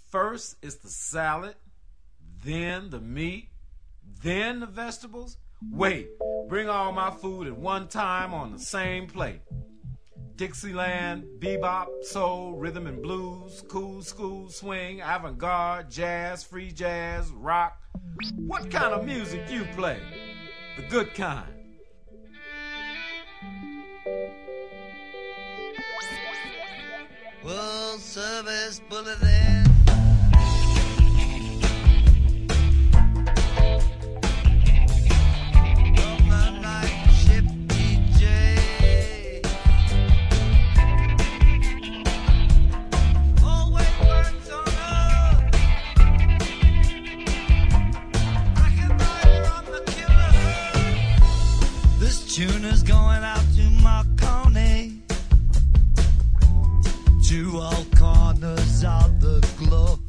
First is the salad, then the meat, then the vegetables. Wait, bring all my food at one time on the same plate. Dixieland, bebop, soul, rhythm and blues, cool school, swing, avant-garde, jazz, free jazz, rock. What kind of music you play? The good kind. World Service Bulletin. From the night ship DJ. Always works on earth. Recognize from the killer. This tune is going out to Marconi. To all corners of the globe.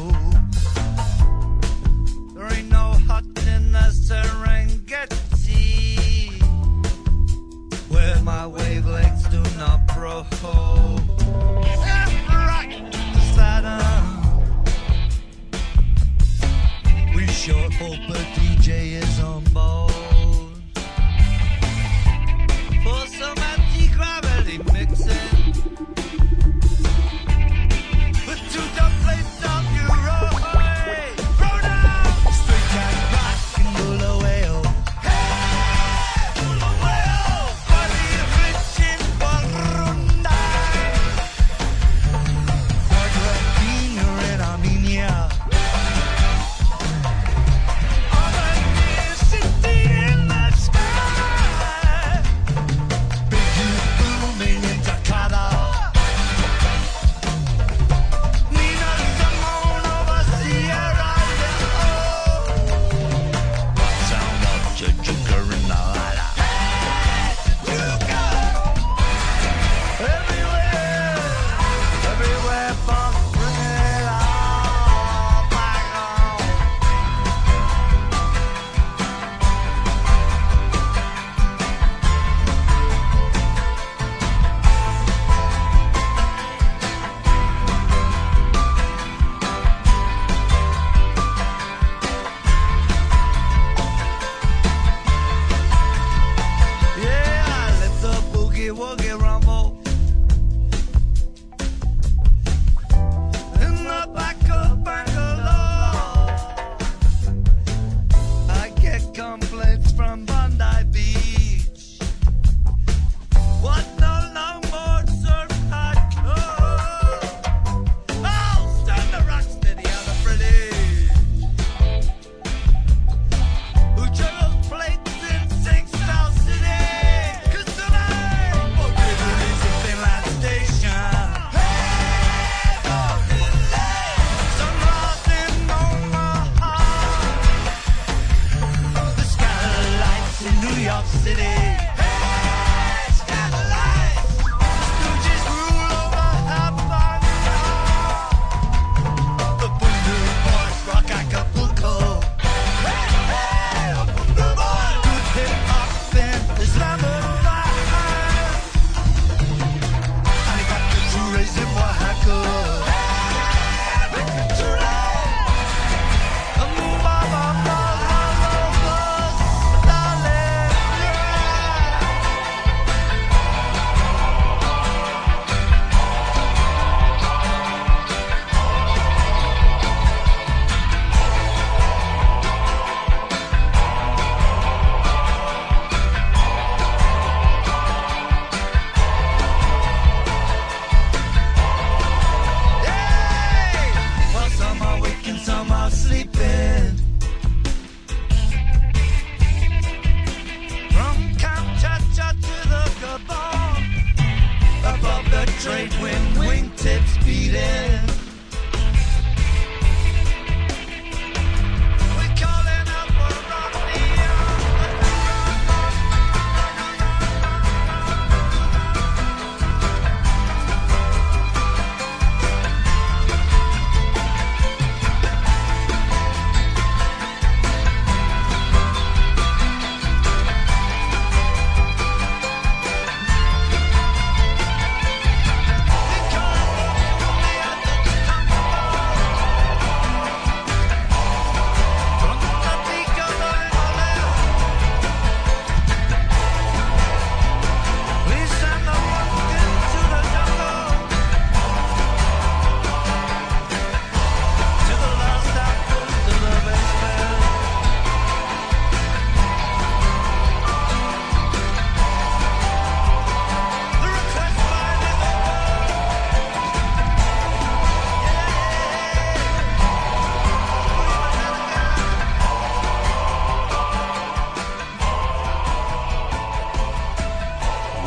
There ain't no hut in the Serengeti where my wavelengths do not probe. Left, right, Saturn. We sure hope a DJ is on board for some anti-gravity mixing.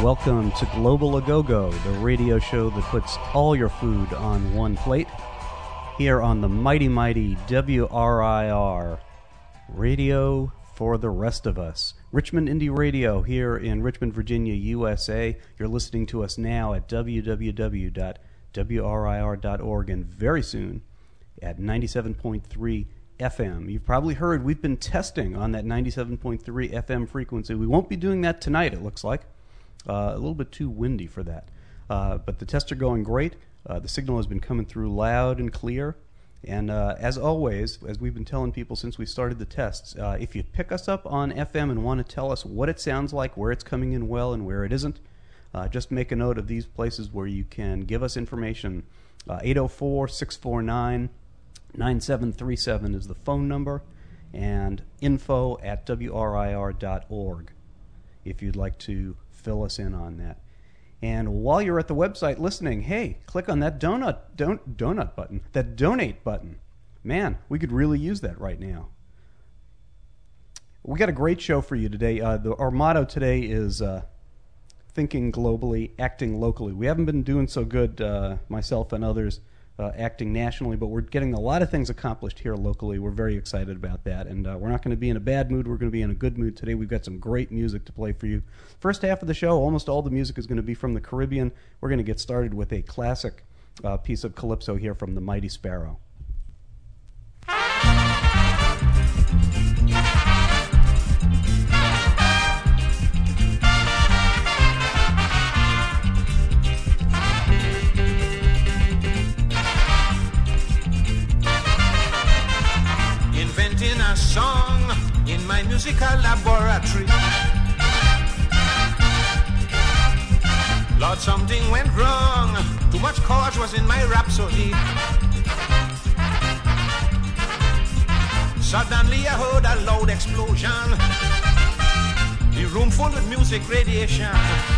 welcome to Global A-Go-Go, the radio show that puts all your food on one plate, here on the mighty WRIR, Radio for the Rest of Us. Richmond Indie Radio here in Richmond, Virginia, USA. You're listening to us now at www.wrir.org and very soon at 97.3 FM. You've probably heard we've been testing on that 97.3 FM frequency. We won't be doing that tonight, it looks like. A little bit too windy for that. But the tests are going great. The signal has been coming through loud and clear. And as always, as we've been telling people since we started the tests, if you pick us up on FM and want to tell us what it sounds like, where it's coming in well and where it isn't, just make a note of these places where you can give us information. 804-649-9737 is the phone number, and info@wrir.org if you'd like to fill us in on that. And while you're at the website listening, hey, click on that donut button, that donate button. Man, we could really use that right now. We got a great show for you today. Our motto today is thinking globally, acting locally. We haven't been doing so good, myself and others, acting nationally, but we're getting a lot of things accomplished here locally. We're very excited about that, and we're not going to be in a bad mood. We're going to be in a good mood today. We've got some great music to play for you. First half of the show, almost all the music is going to be from the Caribbean. We're going to get started with a classic piece of calypso here from the Mighty Sparrow. A song in my musical laboratory. Lord, something went wrong. Too much chords was in my rhapsody. Suddenly I heard a loud explosion. The room full of music radiation.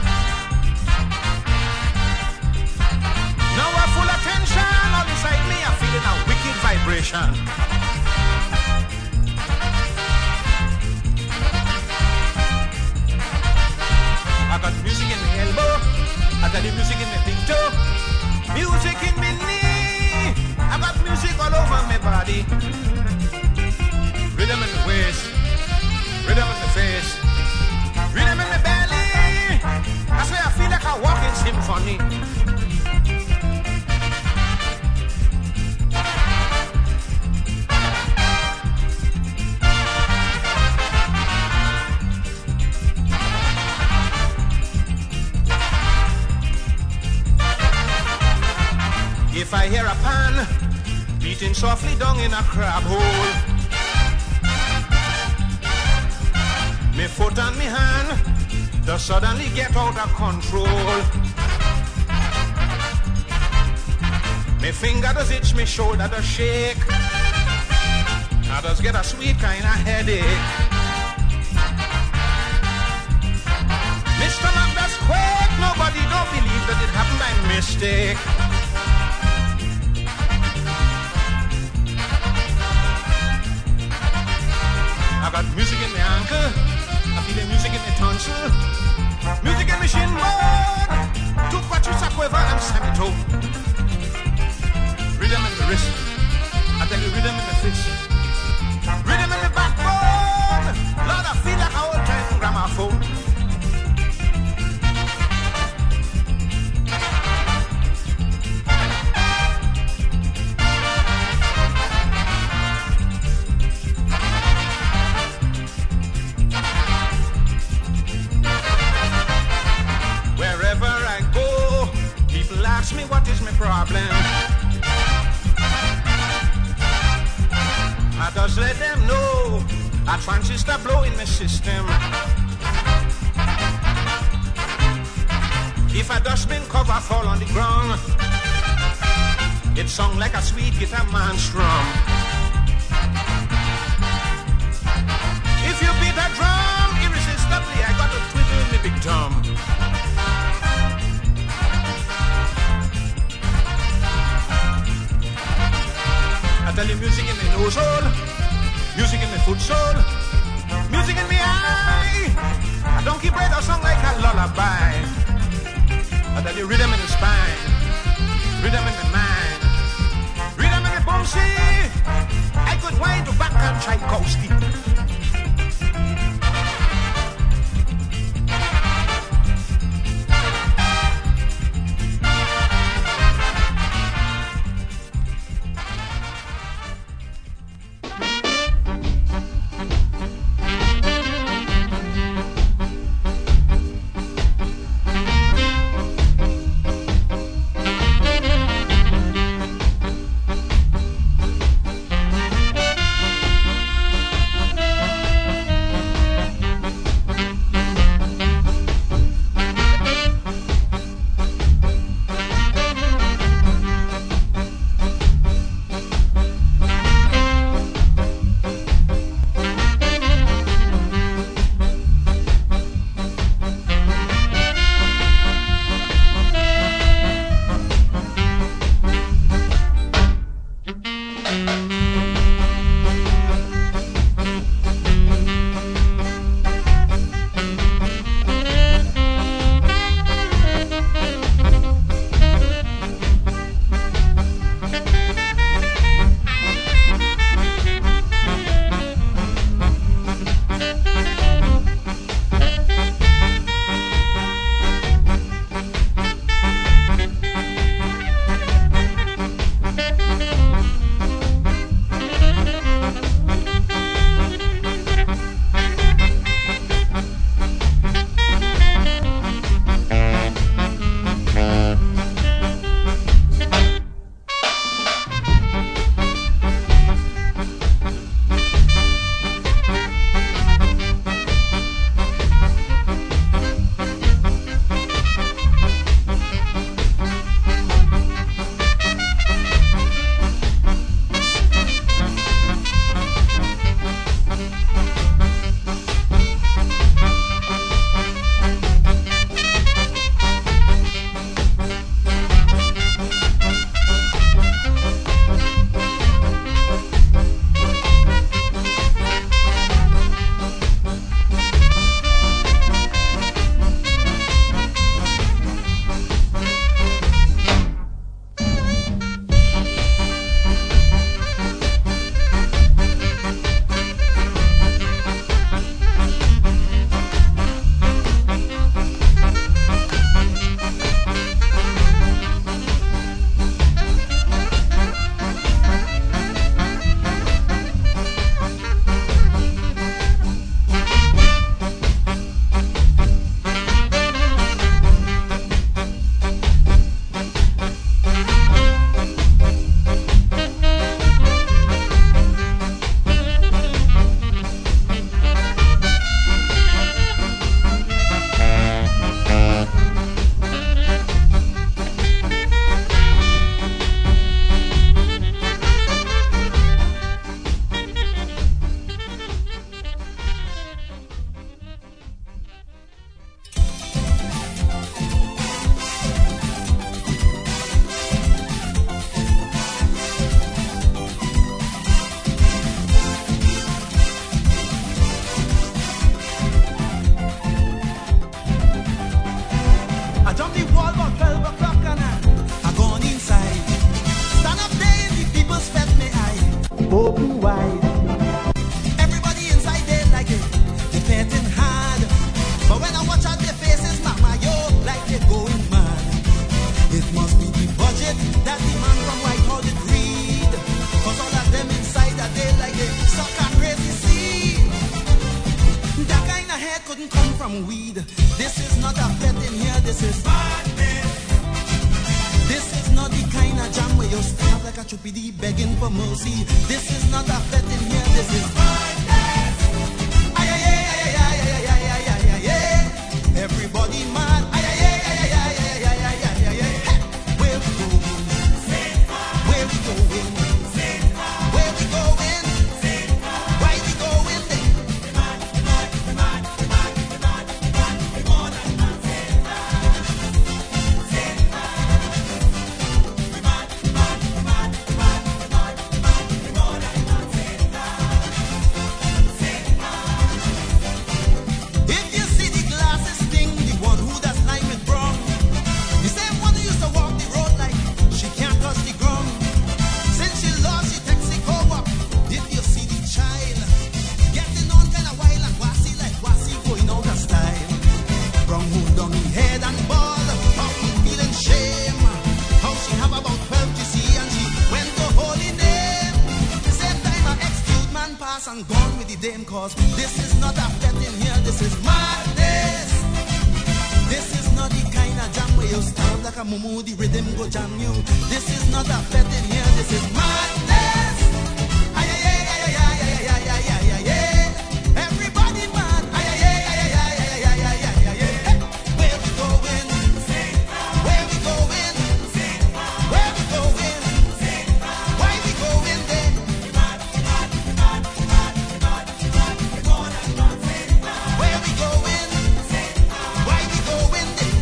Now I'm full of tension. All inside me I'm feeling a wicked vibration. I got music in my elbow, I got the music in my big toe, music in my knee, I got music all over my body. Rhythm in the waist, rhythm in the face, rhythm in my belly. I swear I feel like a walking symphony. If I hear a pan beating softly down in a crab hole, me foot and me hand does suddenly get out of control. Me finger does itch, me shoulder does shake, I does get a sweet kind of headache. Me stomach does quake, nobody don't believe that it happened by mistake. I got music in my ankle, I feel the music in my tonsil, music in my shin bone, two quattro quiver and semito. Rhythm in the wrist, I tell you rhythm in the fist, rhythm in the backbone, Lord I feel like an old time gramophone. Ask me what is my problem. I just let them know a transistor blow in my system. If a dustbin cover fall on the ground, it sound like a sweet guitar man strum. If you beat a drum irresistibly, I got to twiddle my big thumb. I tell you music in my nose hole, music in my foot sole, music in my eye. A donkey bread or song like a lullaby. I got the rhythm in the spine, rhythm in the mind, rhythm in the bossy. I could wind to back and Tchaikovsky. from weed. This is not a pet in here, this is madness. This is not the kind of jam where you stand like a choopy begging for mercy. This is not a pet in here, this is madness. Ay, ay, ay, ay, ay, ay, ay, ay, ay, ay, ay. Everybody mad. Ay, ay, ay, ay, ay, ay, ay, ay, ay, ay, ay. Hey, where we going? Where we going? Where we going? Why we going there? and gone with the dame, cause this is not a fete in here, this is madness. This is not the kind of jam where you stand like a mumu, the rhythm go jam you. This is not a fete in here, this is madness. Ay, ay, ay, ay, ay, ay, ay, ay, ay, ay, ay. Everybody mad. Ay, ay, ay, ay, ay, ay, ay, ay, ay, ay, ay. Hey, where we going? Where we going? Where we going? Why we going there? Where we going? Why we going there?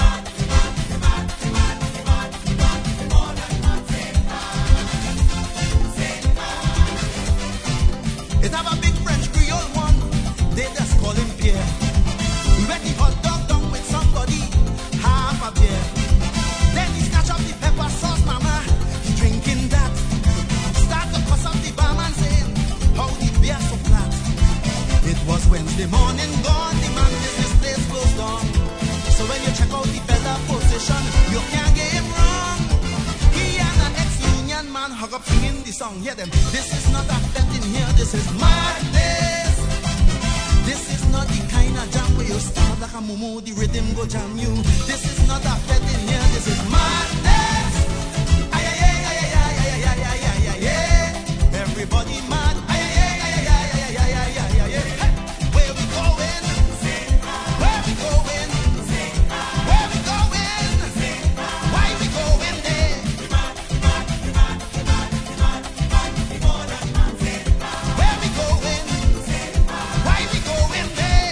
It have a big French Creole one, they just call him Pierre. We wet the hot dog down with somebody, half a beer. Then he snatch up the pepper sauce, mama, he drinking that. Start to cuss up the barman saying, how the beer so flat. It was Wednesday morning, gone, the man business place closed down. So when you check out the fella position, you can't get him wrong. He and an ex-union man hug up singing the song. Hear them. This is not a fete in here, this is madness. This is not the kind of jam where you start like a mumu, the rhythm go jam you. This is not a fete in here, this is madness. Ay, ay, ay, ay, ay, ay, ay, ay, ay, ay, ay, ay. Everybody mad. Ay, ay, ay, ay, ay, ay, ay, ay, ay, ay, ay. Hey, where we going? Where we going? Where we going? Why we going there? Where we going? Why we going there?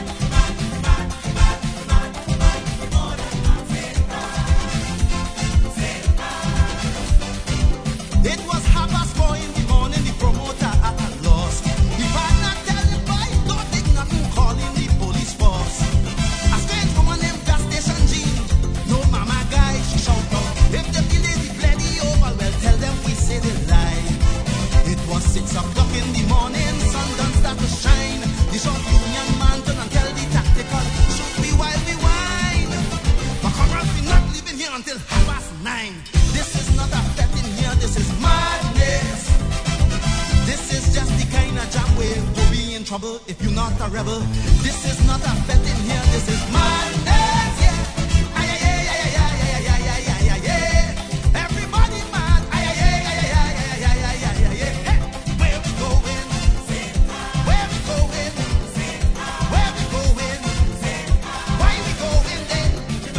It was 4:30 in the morning, the promoter at a loss. The partner tell the boy, don't think nothing, calling the police force. A strange woman named gas station Jean, no mama guy, she shout out. If the lady bloody over, well tell them we say they lie. It was 6 o'clock in the morning, sun done start to shine. The short union man turn and tell the tactical, shoot me while we whine. But comrades, we not leaving here until 9:30. This is not a fete in here, this is madness. This is just the kind of jam where you'll be in trouble if you're not a rebel. This is not a fete in here, this is madness. Yeah. Ay, ay, ay, ay, ay, ay, ay, ay, ay, ay, ay. Everybody mad. Ay, ay, ay, ay, ay, ay, ay, ay, ay, ay, ay. Hey, where we going? Where we going? Where we going? Why we going there?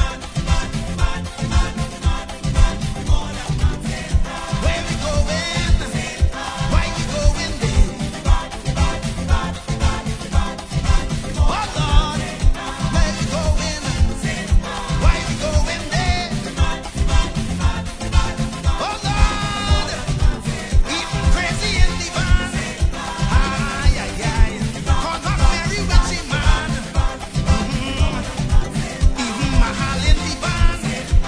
Where we going? Why we going there? Oh Lord, where we going? Why we going there? Oh Lord, even crazy in the van. Ay, ay, ay, caught a very witchy man. Even Mahal in the van.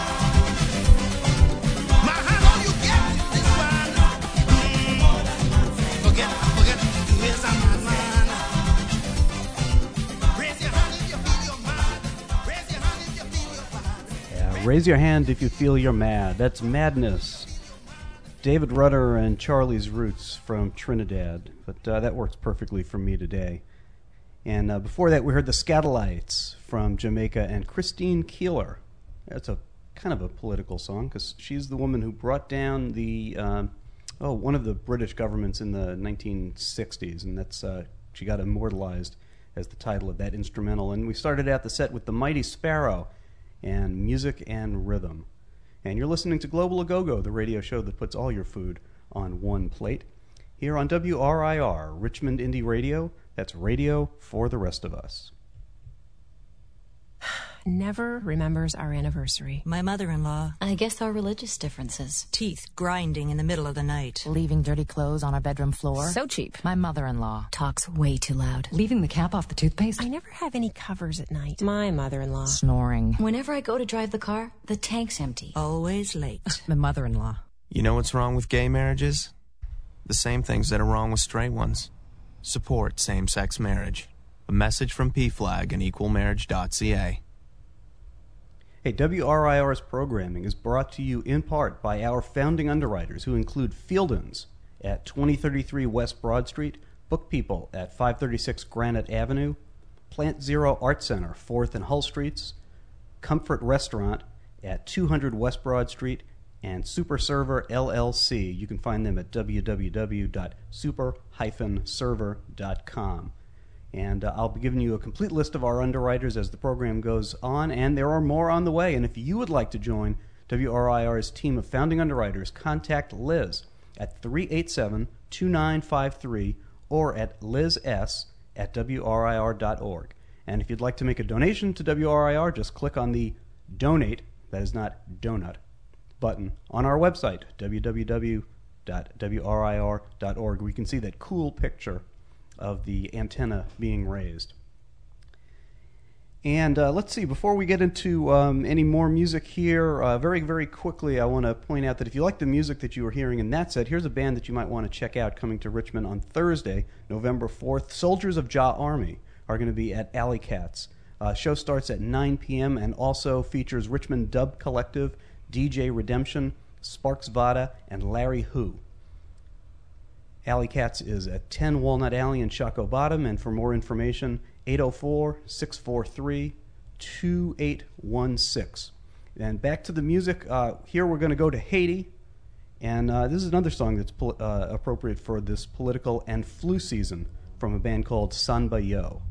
Mahal, how you get this van? Forget, you is a madman. Raise your hand if you feel you're mad. Raise your hand if you feel you're bad. Yeah, raise your hand if you feel you're mad. That's Madness. David Rudder and Charlie's Roots from Trinidad. But that works perfectly for me today. And before that, we heard the Scatolites from Jamaica and Christine Keeler. That's a kind of a political song because she's the woman who brought down the one of the British governments in the 1960s, and that's she got immortalized as the title of that instrumental. And we started out the set with the Mighty Sparrow and Music and Rhythm. And you're listening to Global A-Go-Go, the radio show that puts all your food on one plate. Here on WRIR, Richmond Indie Radio, that's radio for the rest of us. Never remembers our anniversary. My mother-in-law. I guess our religious differences. Teeth grinding in the middle of the night. Leaving dirty clothes on our bedroom floor. So cheap. My mother-in-law. Talks way too loud. Leaving the cap off the toothpaste. I never have any covers at night. My mother-in-law. Snoring. Whenever I go to drive the car, the tank's empty. Always late. My mother-in-law. You know what's wrong with gay marriages? The same things that are wrong with straight ones. Support same-sex marriage. A message from PFLAG and equalmarriage.ca. Hey, WRIR's programming is brought to you in part by our founding underwriters, who include Fieldens at 2033 West Broad Street, Book People at 536 Granite Avenue, Plant Zero Art Center, 4th and Hull Streets, Comfort Restaurant at 200 West Broad Street, and Super Server LLC. You can find them at www.super-server.com. And I'll be giving you a complete list of our underwriters as the program goes on, and there are more on the way. And if you would like to join WRIR's team of founding underwriters, contact Liz at 387-2953 or at lizs@wrir.org. And if you'd like to make a donation to WRIR, just click on the Donate, that is not donut, button on our website, www.wrir.org, where you can see that cool picture of the antenna being raised. And let's see, before we get into any more music here, very, very quickly, I want to point out that if you like the music that you were hearing in that set, here's a band that you might want to check out coming to Richmond on Thursday, November 4th. Soldiers of Jah Army are going to be at Alley Cats. Show starts at 9 p.m. and also features Richmond Dub Collective, DJ Redemption, Sparks Vada, and Larry Who. Alley Cats is at 10 Walnut Alley in Shockoe Bottom, and for more information, 804-643-2816. And back to the music. Here we're going to go to Haiti, and this is another song that's appropriate for this political and flu season from a band called Samba Yo.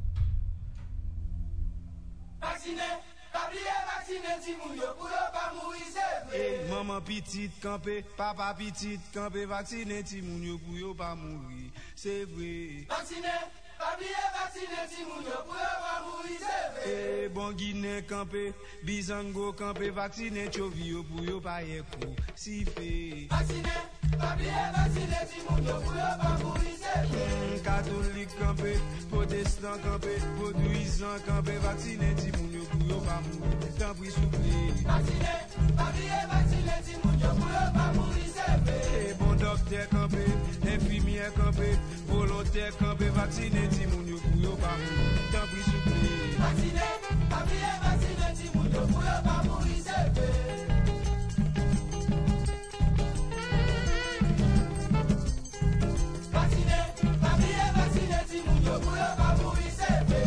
Maman petite campé, papa petite campé, vacciné ti moun yo pou yo pa mouri, c'est vrai. Vacciné, papier vacciné ti moun yo pou yo pa mouri, c'est vrai. Bon Guinée campé, Bizango campé, vacciné chovi yo pou yo pa yekou, si fait. Vacciné, papier vacciné ti moun yo pou yo pa mouri, c'est vrai. Catholique campé, protestant campé, vaudouisant campé, vacciné ti moun yo pou yo pa mouri, tant pis souffler. Vacciné, papier vacciné ti moun yo pou yo pa mouri, c'est vrai. Bon docteur campé, infirmière campé, volontaire campé, vacciné ti moun yo pou yo pa mouri, tant pis souffler. Vacciné, papier vacciné ti moun yo pou yo pa mouri, c'est vrai. Vacciné, papier vacciné ti moun yo pou yo pa mouri, c'est vrai.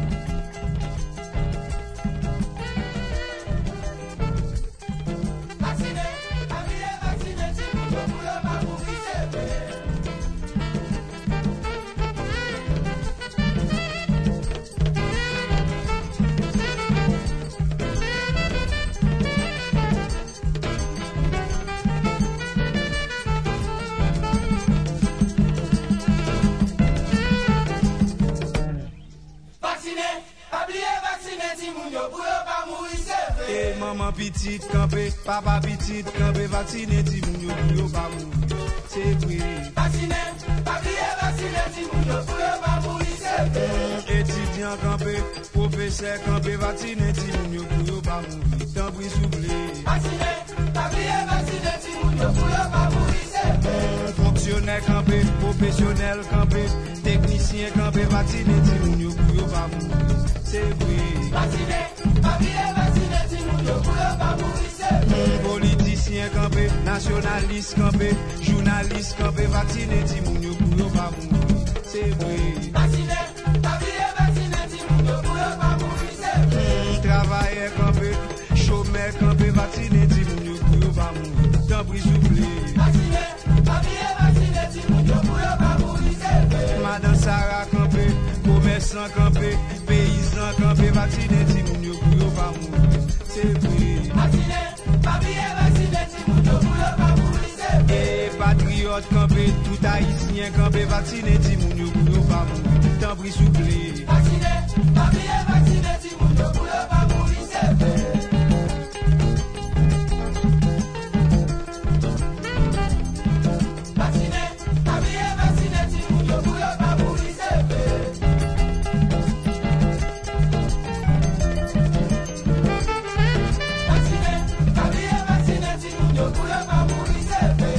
Maman petite campé, papa petite campé, vacciné ti moun yo pou yo pa mouri, c'est vrai. Vacciné, papier vacciné ti moun yo pou yo pa mouri, c'est vrai. Étudiant campé, professeur campé, vacciné ti moun yo pou yo pa mouri, tant pis souffler. Vacciné, papier vacciné ti moun yo pou yo pa mouri, c'est vrai. Fonctionnaire campé, professionnel campé, technicien campé, vacciné ti moun yo pou yo pa mouri, c'est vrai. Vacciné, papier vacciné ti moun yo pou yo pa mouri, c'est vrai. Politicien campé, nationaliste campé, journaliste campé, vacciné ti moun yo pou yo pa mouri, c'est vrai. Vacciné, papier vacciné ti moun yo pou yo pa mouri, c'est vrai. Travailleur campé, chômeur campé, vacciné ti moun yo pou yo pa mouri, tant pis souffler. Vacciné, papier vacciné ti moun yo pou yo pa mouri, c'est vrai. Madame Sarah campé, commerçant campé, paysan campé, vacciné ti moun yo pou yo pa mouri, c'est vrai. Vacciné, papier vacciné ti moun yo pou yo pa mouri, c'est vrai. Patriote campé, tout haïtien campé, vacciné ti moun yo pou yo pa mouri, tant pis souffler. Vacciné, papier vacciné ti moun yo pou yo pa mouri, c'est vrai. Vacciné, papier vacciné ti moun yo pou yo pa mouri, c'est vrai. Vacciné, papier vacciné ti moun yo pou yo pa mouri, c'est vrai.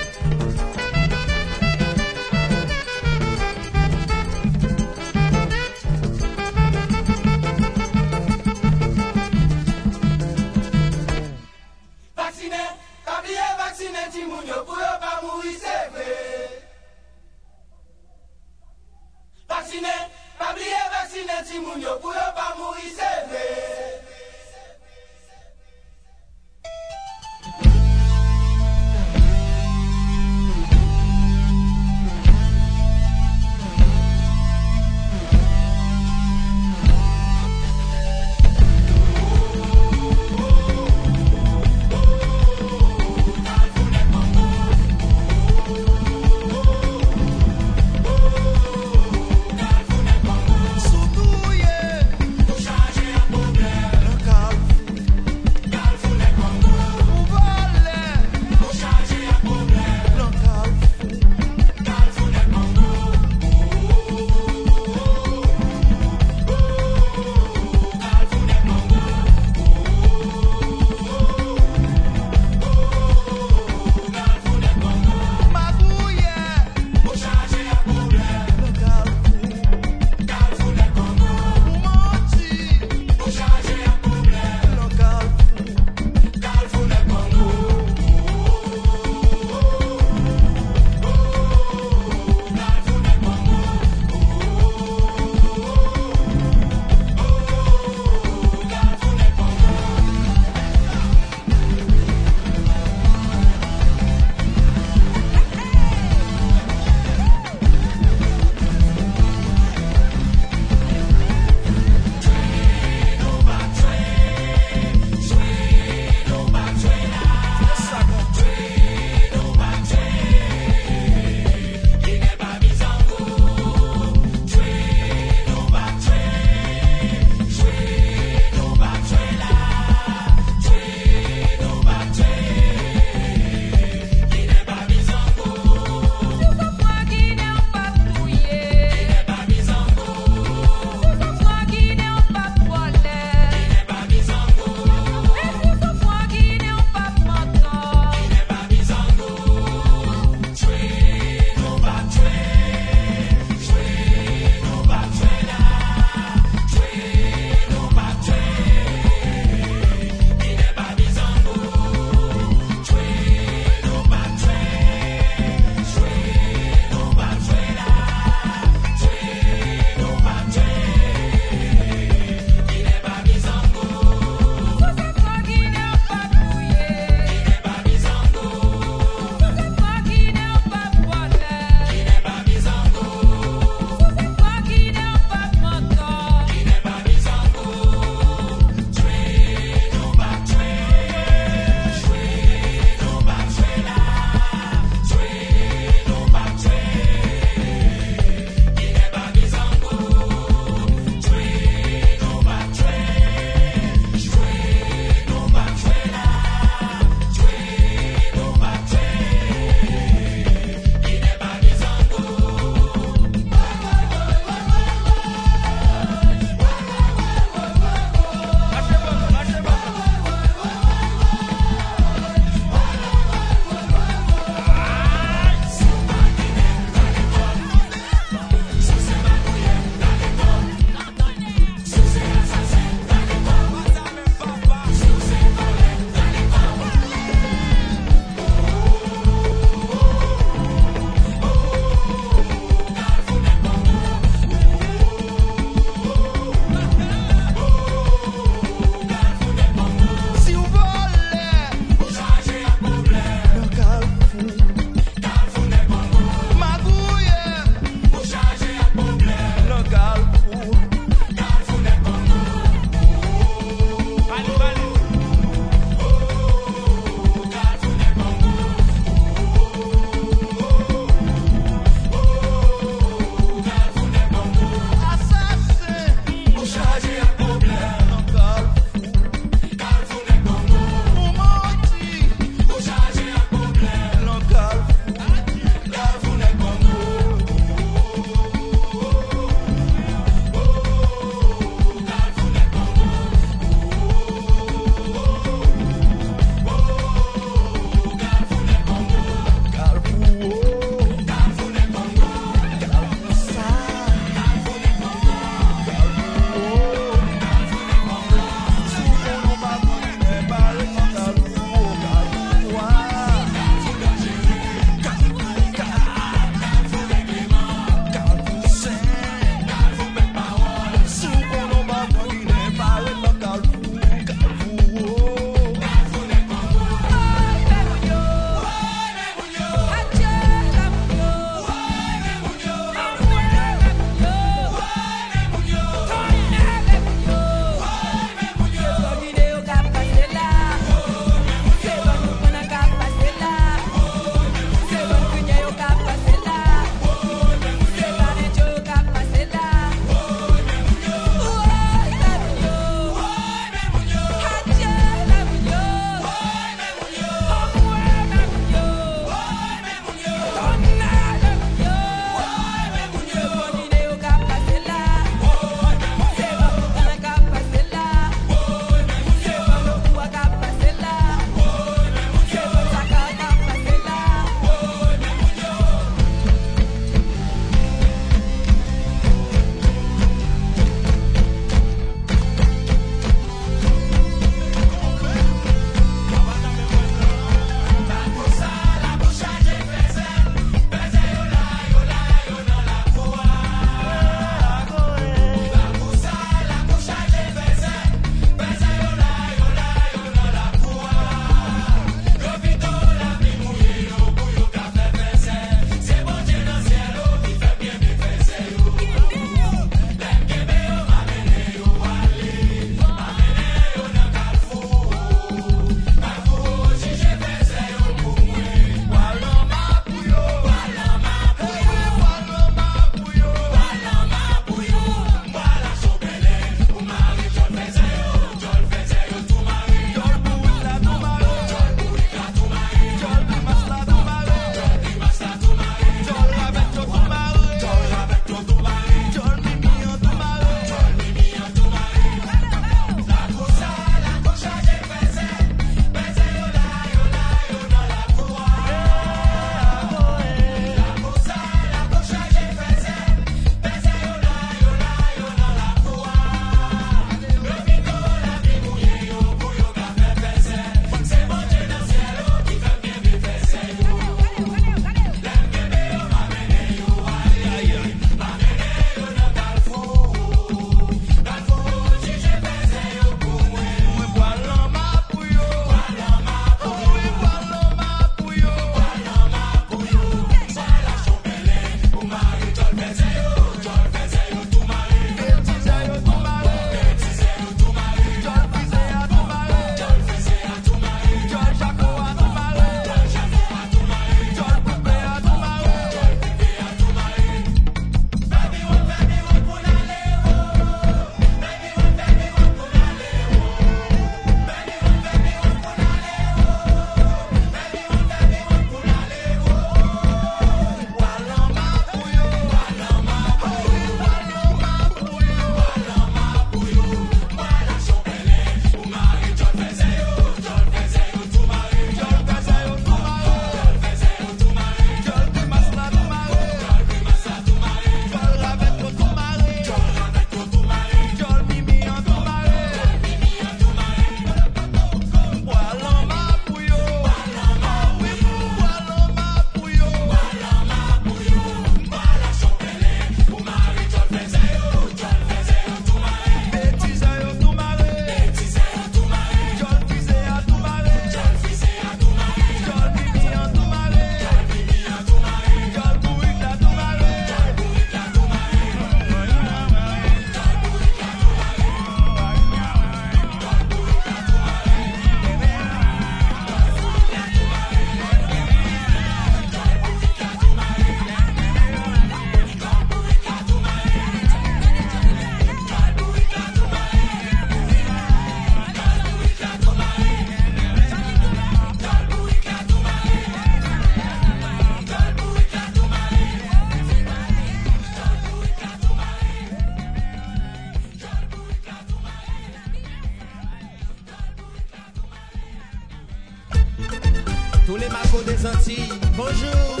Tous les macos des Antilles, bonjour.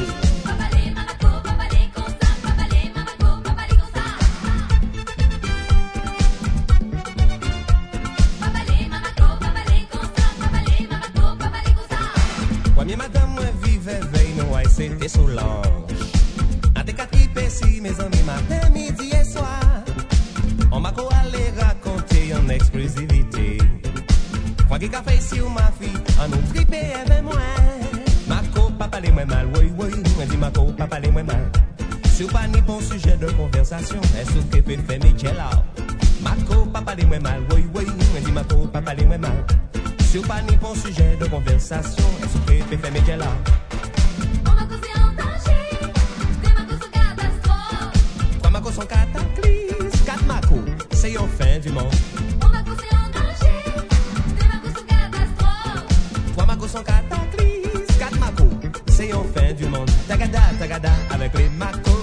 Premier matin, moi vivais veille, nous ouais, c'était Solange. En te quatre si mes amis, matin, midi et soir. On m'a quoi aller raconter en exclusivité. Quoi qu'il a fait si ou ma fille, en nous triper avec moi. Ma co, pas parler moins mal, oui, oui. Moi dis ma co, pas parler moins mal. Sur pas ni bon sujet de conversation, est-ce que peut faire mes là? Ma co, pas parler moins mal, oui, oui. Moi dis ma co, pas parler moins mal. Sur pas ni bon sujet de conversation, est-ce que peut faire mes là? On m'a causé en danger, des macos sont catastrophes. Trois macos sont cataclysmes, quatre macos, c'est en fin du monde. On m'a causé en danger, des macos sont catastrophes. Trois macos sont cataclysmes, quatre macos, c'est en fin du monde. Tagada, tagada, avec les macos.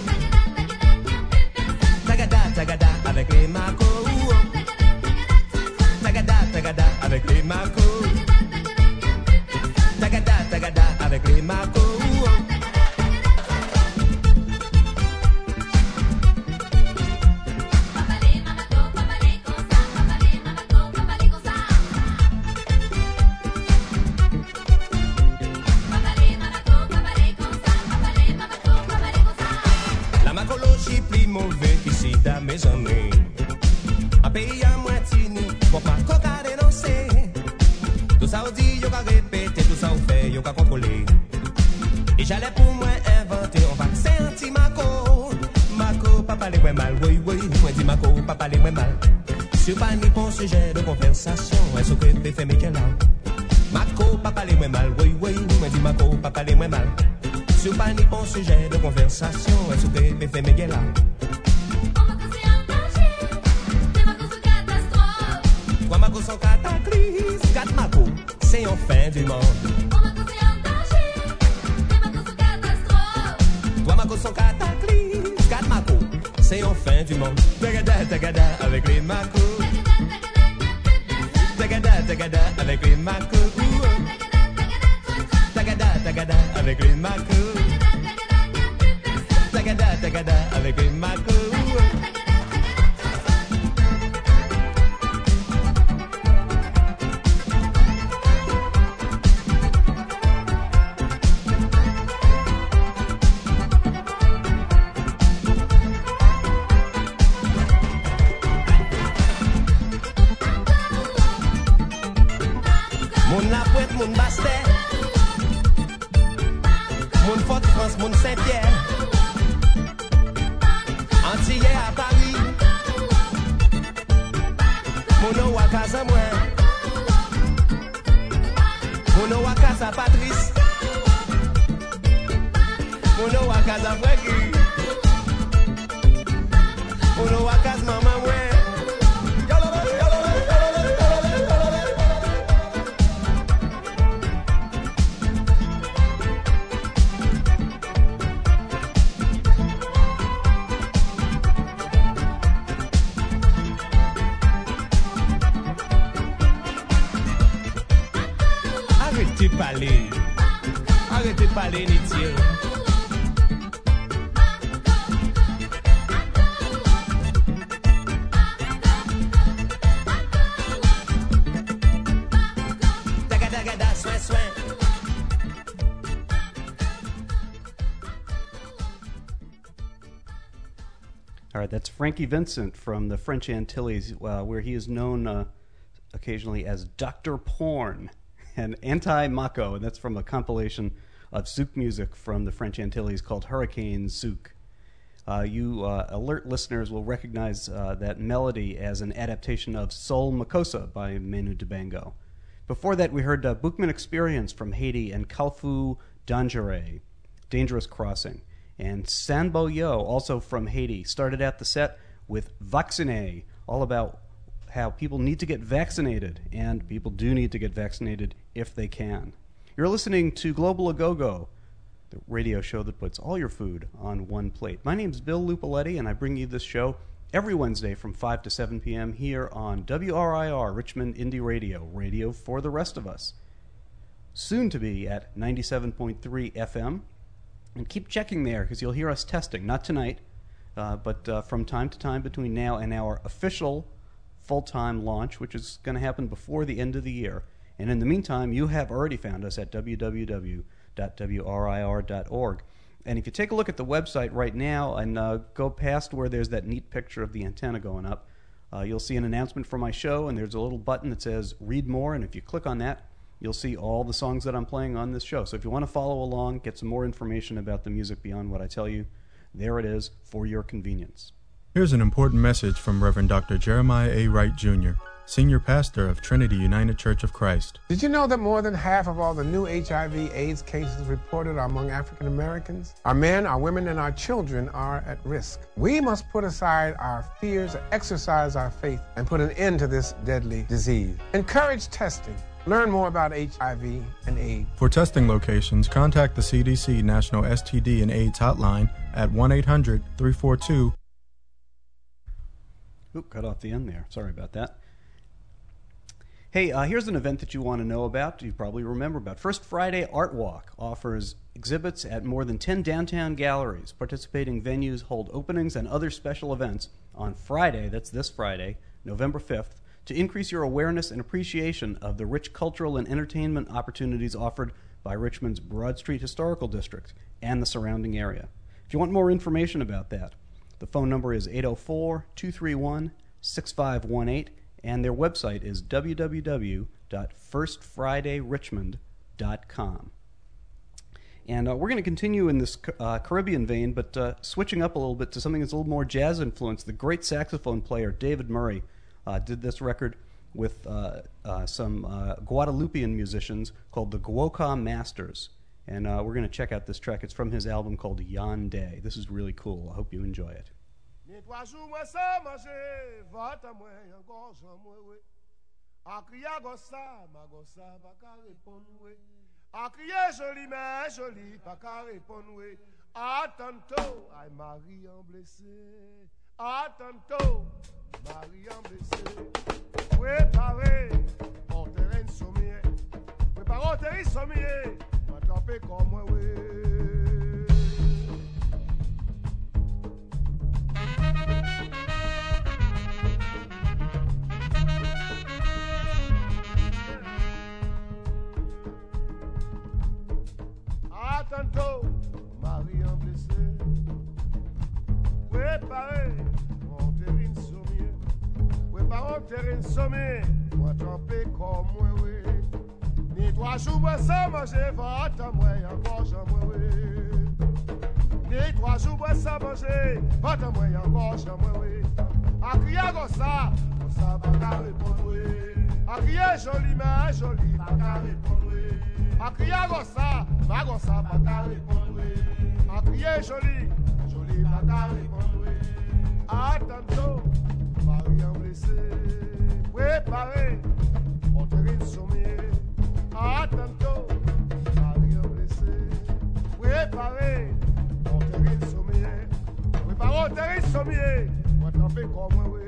Tagada, tagada, avec les macos. Tagada, tagada, avec les macos. Tagada, tagada, avec les macos. La macologie plus mauvais qu'ici dans mes amis. Un pays à moitié ni pour pas coca dénoncer. Tout ça on dit, yo qu'à répéter, tout ça on fait, yo qu'à contrôler. Et j'allais pour moi inventer un vaccin anti-maco. Maco, pas parler moins mal, oui, oui. Moi dis Maco, pas parler moins mal. Sur pas ni bon sujet de conversation, est-ce que peut faire mes là? Maco, pas parler moins mal, oui, oui. Moi dis Maco, pas parler moins mal. Sur pas ni bon sujet de conversation, est-ce que peut faire mes là? Trois macos sont cataclysmes, quatre macos, c'est en fin du monde. On m'a causé en danger, des macos sont catastrophes. Trois macos sont cataclysmes, quatre macos, c'est en fin du monde. Tagada, tagada, avec les macos. Tagada, tagada, avec les macos. Tagada, tagada, avec les macos. Tagada, tagada, avec les macos. Moun la Pointe, moun Bastet, moun Fort-France, moun Saint-Pierre, Antillais à Paris, moun à Casamouin, moun à Casa Patrice, moun à Casablanca, moun à Casa Mamamouin. Arrêtez de parler, ni tirer. Tagadagada, soin, soin. All right, that's Frankie Vincent from the French Antilles, where he is known occasionally as Dr. Porn and Anti-Mako, and that's from a compilation of souk music from the French Antilles called Hurricane Souk. You alert listeners will recognize that melody as an adaptation of Sol Makossa by Manu Dibango. Before that, we heard Boukman Experience from Haiti and Kalfu Dangere, Dangerous Crossing. And Sanbo Yo, also from Haiti, started out the set with Vaccine, all about how people need to get vaccinated, and people do need to get vaccinated if they can. You're listening to Global Agogo, the radio show that puts all your food on one plate. My name's Bill Lupaletti, and I bring you this show every Wednesday from 5 to 7 p.m. here on WRIR, Richmond Indie Radio, radio for the rest of us. soon to be at 97.3 FM. And keep checking there because you'll hear us testing, not tonight, but from time to time between now and our official full-time launch, which is going to happen before the end of the year. And in the meantime, you have already found us at www.wrir.org. And if you take a look at the website right now and go past where there's that neat picture of the antenna going up, you'll see an announcement for my show, and there's a little button that says Read More, and if you click on that, you'll see all the songs that I'm playing on this show. So if you want to follow along, get some more information about the music beyond what I tell you, there it is for your convenience. Here's an important message from Reverend Dr. Jeremiah A. Wright, Jr., Senior Pastor of Trinity United Church of Christ. Did you know that more than half of all the new HIV/AIDS cases reported are among African Americans? Our men, our women, and our children are at risk. We must put aside our fears, exercise our faith, and put an end to this deadly disease. Encourage testing. Learn more about HIV and AIDS. For testing locations, contact the CDC National STD and AIDS Hotline at 1-800-342. Oop, cut off the end there. Sorry about that. Hey, here's an event that you want to know about, you probably remember about. First Friday Art Walk offers exhibits at more than 10 downtown galleries. Participating venues hold openings and other special events on Friday, that's this Friday, November 5th, to increase your awareness and appreciation of the rich cultural and entertainment opportunities offered by Richmond's Broad Street Historical District and the surrounding area. If you want more information about that, the phone number is 804-231-6518, and their website is www.firstfridayrichmond.com. And we're going to continue in this Caribbean vein, but switching up a little bit to something that's a little more jazz-influenced. The great saxophone player David Murray did this record with some Guadeloupean musicians called the Gwoka Masters. And we're going to check out this track. It's from his album called Yon Day. This is really cool. I hope you enjoy it. Tantôt, Marie en blessé, préparé, mon terrain sommier, préparons terrain sommier, moi trempé comme moi, oui. Ni 3 jours, moi sans manger, va-t'en, moi, encore j'en moi, oui. Ni 3 jours, moi sans manger, va-t'en, moi, encore j'en moi, oui. A crier comme ça va pas répondre, oui. A crier joli, mais joli, pas qu'à répondre, oui. A crier comme ça va pas répondre, oui. A crier joli, joli, pas qu'à répondre, oui. A tantôt, Marie en blessé, préparé, on terrain sommier. A tantôt, Marie en blessé, préparé, on terrain sommier. Préparé, on terrain sommier, moi trempé comme moi, oui.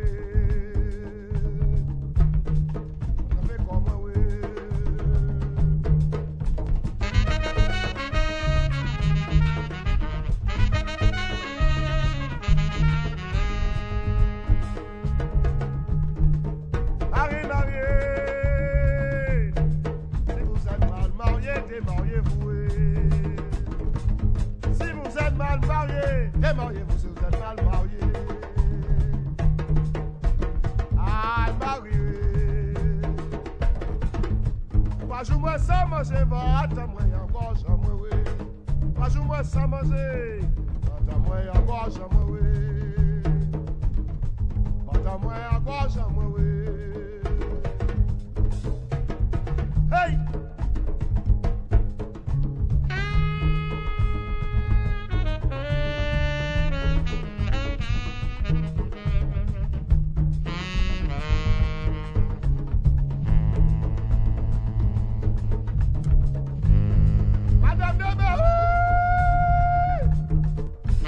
Démariez-vous si vous êtes mal marié. Ah, marié. 3 jours moi sans manger, va attends-moi encore, j'en moi, oui. 3 jours moi sans manger, attends-moi encore, j'en moi, oui. Attends-moi encore, j'en moi, oui. Hey!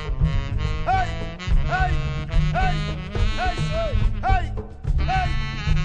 Hey!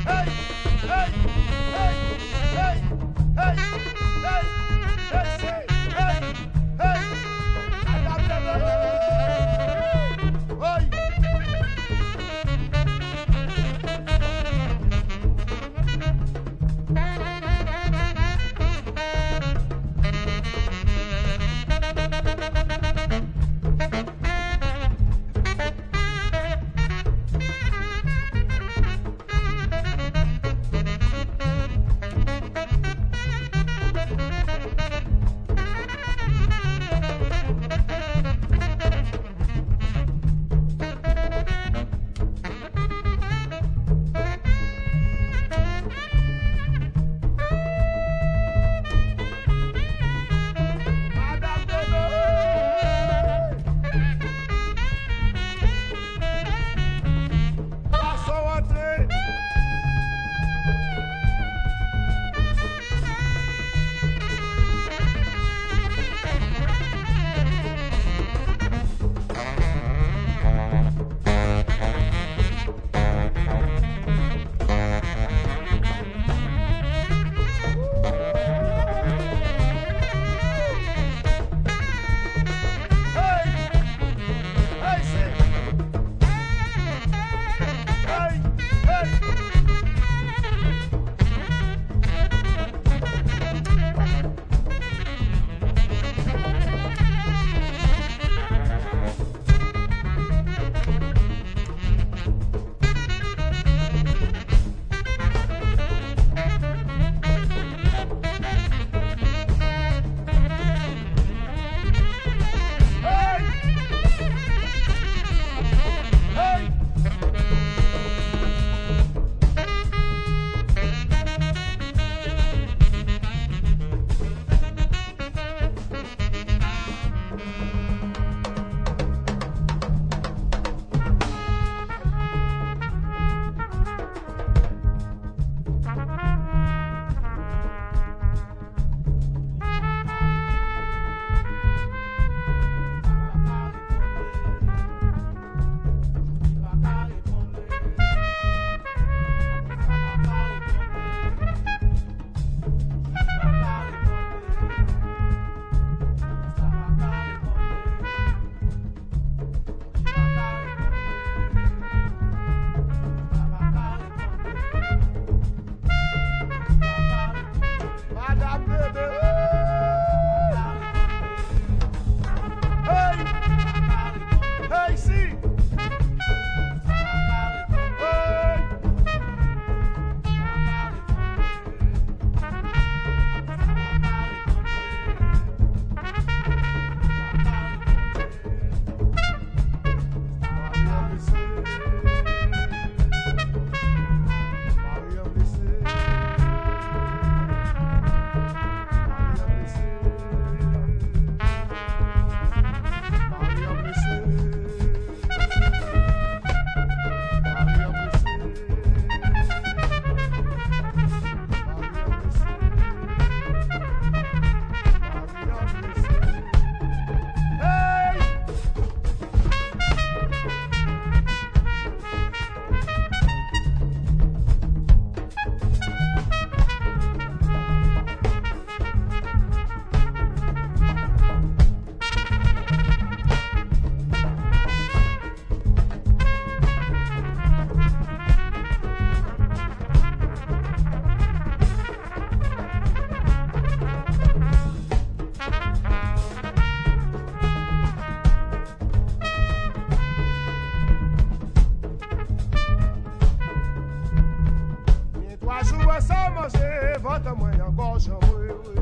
angosha mwewe.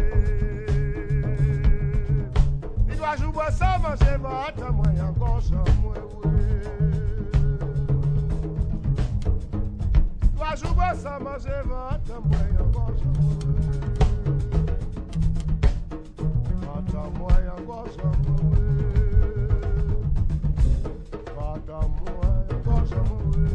Nitwa juba sama sheva hata mwe angosha mwewe. Nitwa juba sama sheva hata mwe angosha mwewe. Hata mwe angosha mwewe. Hata mwe angosha mwewe.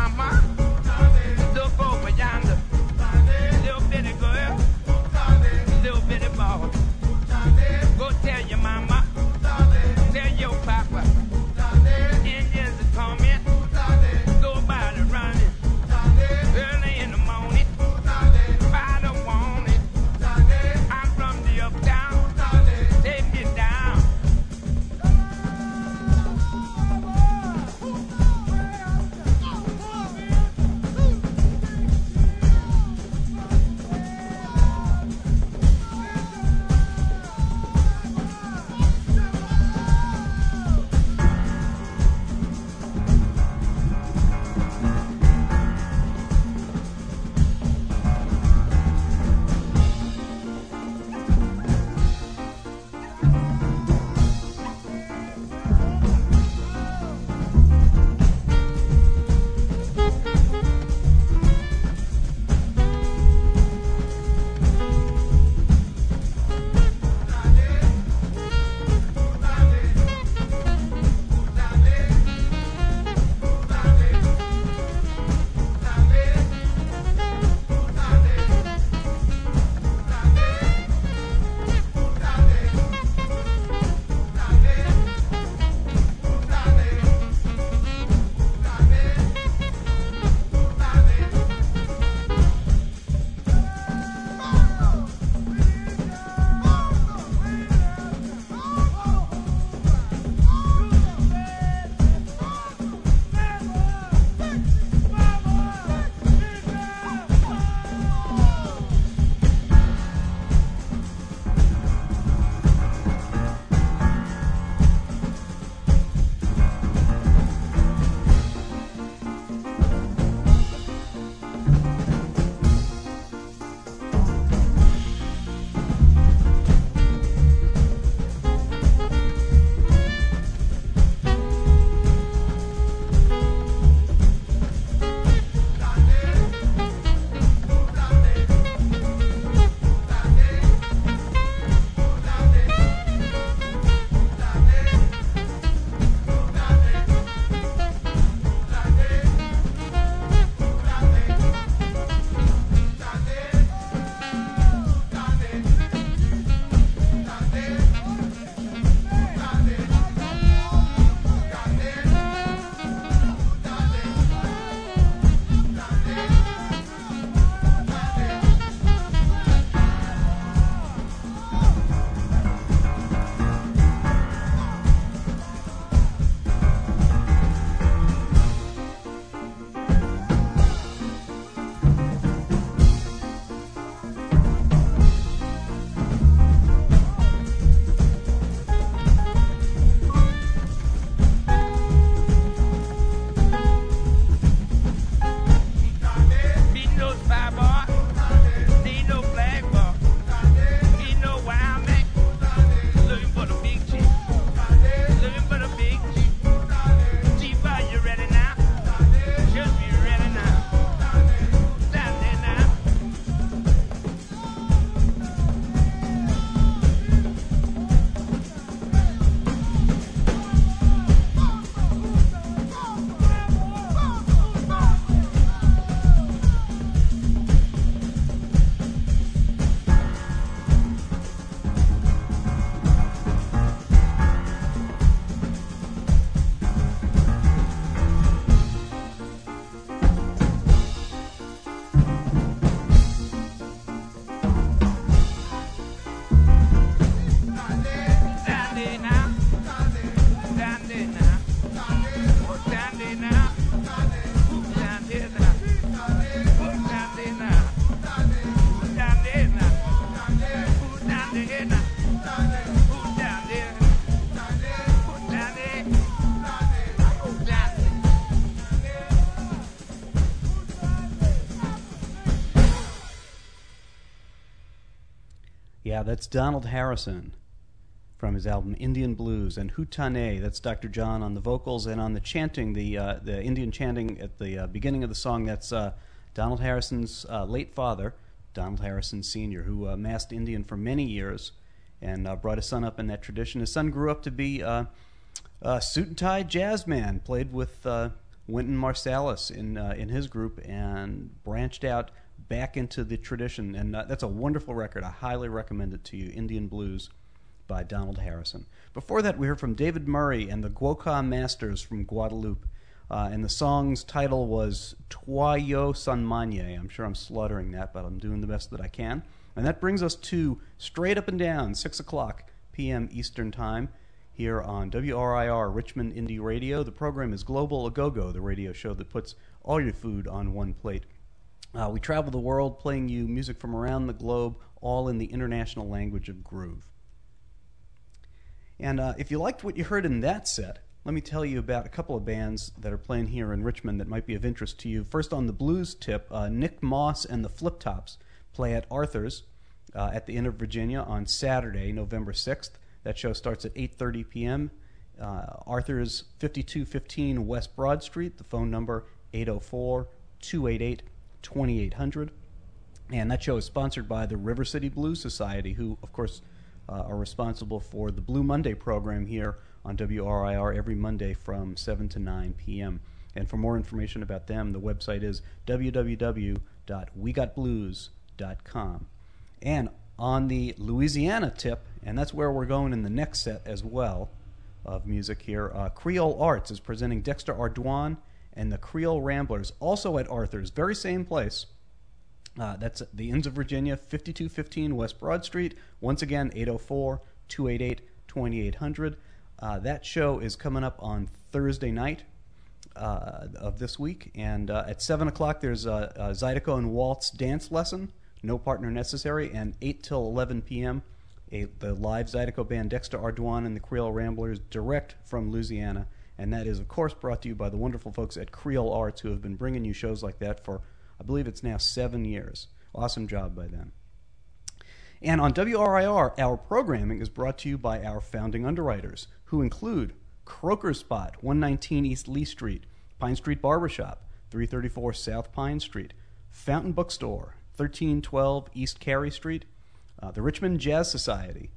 mama. Look over yonder. Little bitty girl. Little bitty boy. Go tell your mama. Tell your papa. Indians are coming. Nobody running. Early in the morning. I don't want it. I'm from the uptown. Take me down. Yeah, that's Donald Harrison from his album Indian Blues, and Hutane, that's Dr. John on the vocals, and on the chanting, the Indian chanting at the beginning of the song, that's Donald Harrison's late father, Donald Harrison Sr., who masked Indian for many years and brought his son up in that tradition. His son grew up to be a suit and tie jazz man, played with Wynton Marsalis in his group and branched out back into the tradition. And that's a wonderful record. I highly recommend it to you, Indian Blues by Donald Harrison. Before that, we heard from David Murray and the Gwoka Masters from Guadeloupe. And the song's title was Toi Yo San Manye. I'm sure I'm slaughtering that, but I'm doing the best that I can. And that brings us to Straight Up and Down, 6 o'clock p.m. Eastern Time, here on WRIR Richmond Indie Radio. The program is Global A-Go-Go, the radio show that puts all your food on one plate. We travel the world playing you music from around the globe, all in the international language of groove. And if you liked what you heard in that set, let me tell you about a couple of bands that are playing here in Richmond that might be of interest to you. First, on the blues tip, Nick Moss and the Flip Tops play at Arthur's at the Inn of Virginia on Saturday, November 6th. That show starts at 8:30 p.m. Arthur's 5215 West Broad Street. The phone number 804-288-2800. And that show is sponsored by the River City Blues Society, who, of course, are responsible for the Blue Monday program here on WRIR every Monday from 7 to 9 p.m. And for more information about them, the website is www.wegotblues.com. And on the Louisiana tip, and that's where we're going in the next set as well of music here, Creole Arts is presenting Dexter Ardoin and the Creole Ramblers, also at Arthur's, very same place. That's at the Inns of Virginia, 5215 West Broad Street. Once again, 804-288-2800. That show is coming up on Thursday night of this week. And at 7 o'clock, there's a Zydeco and Waltz dance lesson, no partner necessary. And 8 till 11 p.m., the live Zydeco band Dexter Ardoin and the Creole Ramblers, direct from Louisiana. And that is, of course, brought to you by the wonderful folks at Creole Arts, who have been bringing you shows like that for, I believe it's now 7 years. Awesome job by them. And on WRIR, our programming is brought to you by our founding underwriters, who include Croker Spot, 119 East Lee Street, Pine Street Barbershop, 334 South Pine Street, Fountain Bookstore, 1312 East Carey Street, the Richmond Jazz Society,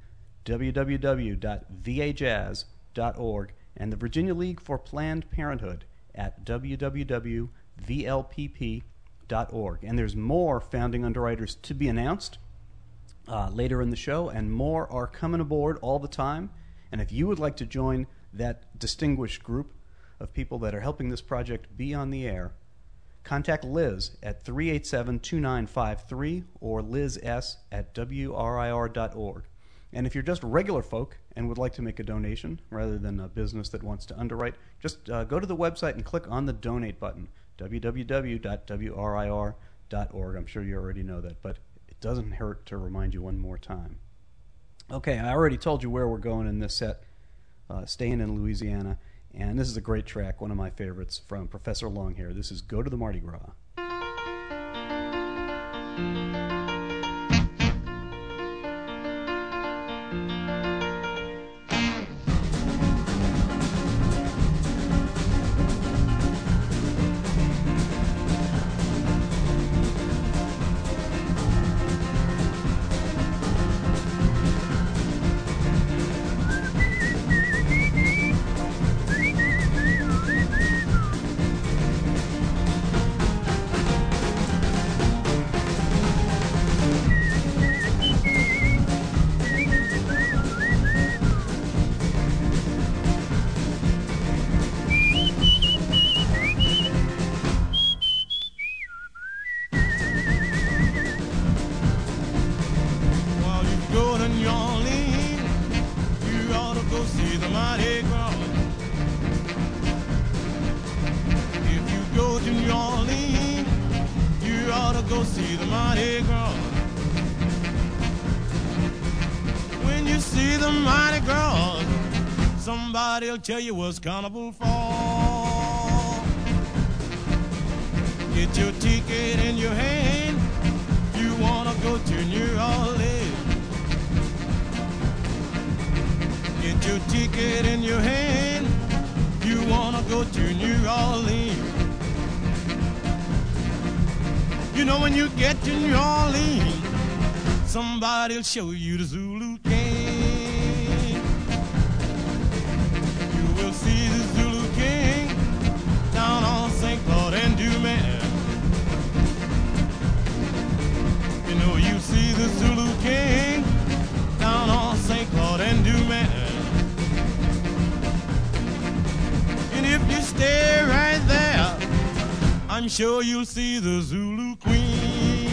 www.vajazz.org, and the Virginia League for Planned Parenthood at www.vlpp.org. And there's more founding underwriters to be announced later in the show, and more are coming aboard all the time. And if you would like to join that distinguished group of people that are helping this project be on the air, contact Liz at 387-2953 or Liz S at WRIR.org. And if you're just regular folk and would like to make a donation rather than a business that wants to underwrite, just go to the website and click on the donate button, www.wrir.org. I'm sure you already know that, but it doesn't hurt to remind you one more time. Okay, I already told you where we're going in this set, staying in Louisiana, and this is a great track, one of my favorites from Professor Longhair. This is Go to the Mardi Gras. Somebody'll tell you what's carnival for. Get your ticket in your hand. You wanna go to New Orleans. Get your ticket in your hand. You wanna go to New Orleans. You know when you get to New Orleans, somebody'll show you the Zulu King. You will see the Zulu King down on You stay right there, I'm sure you'll see the Zulu Queen.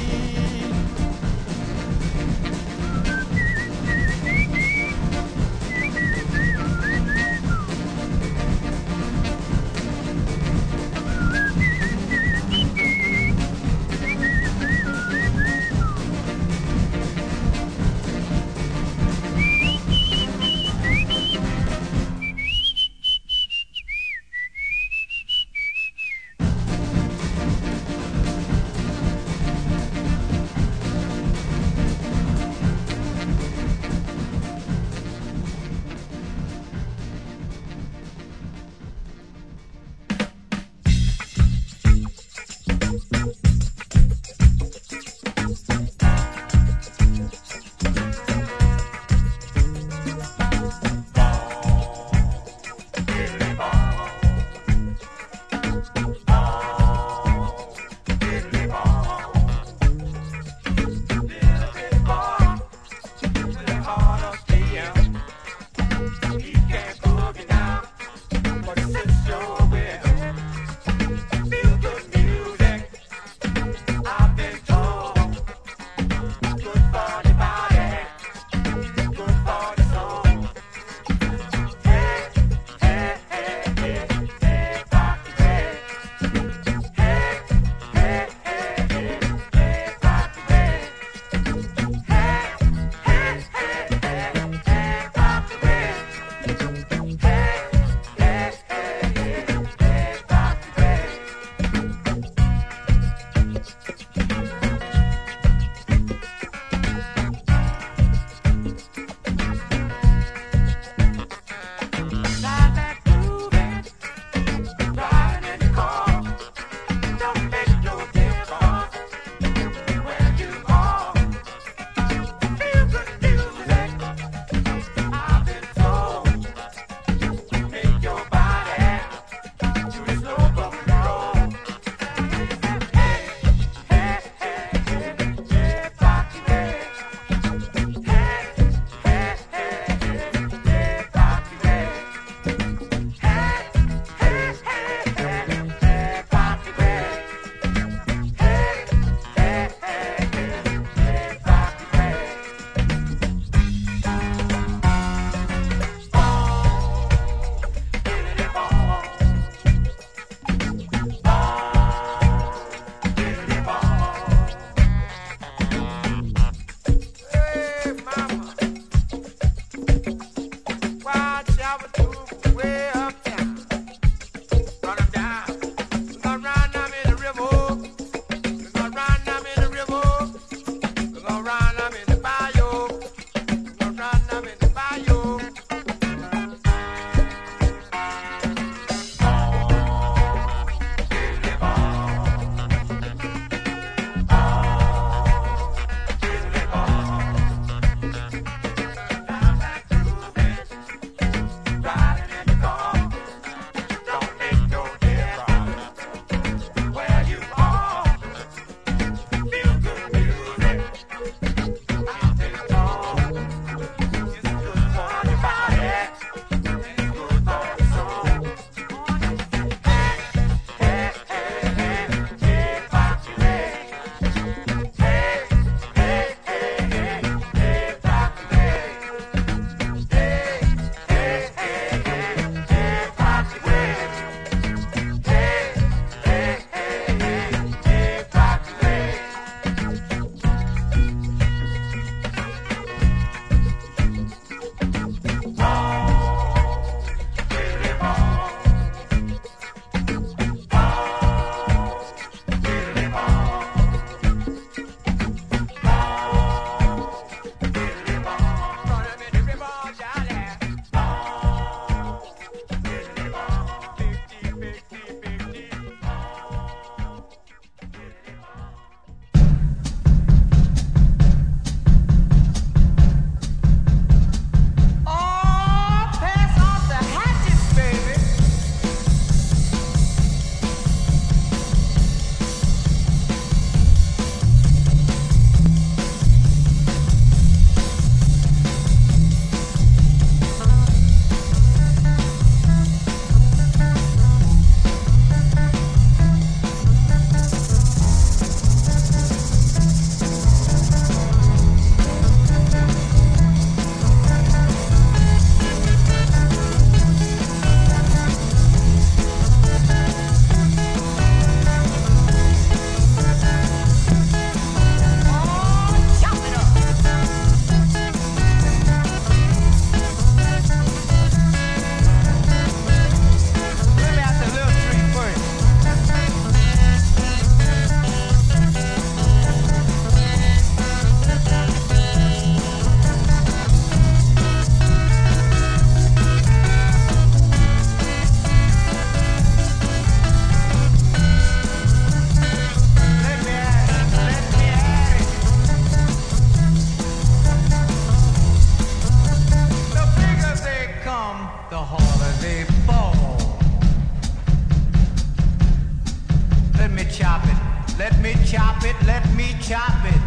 chop it, let me chop it.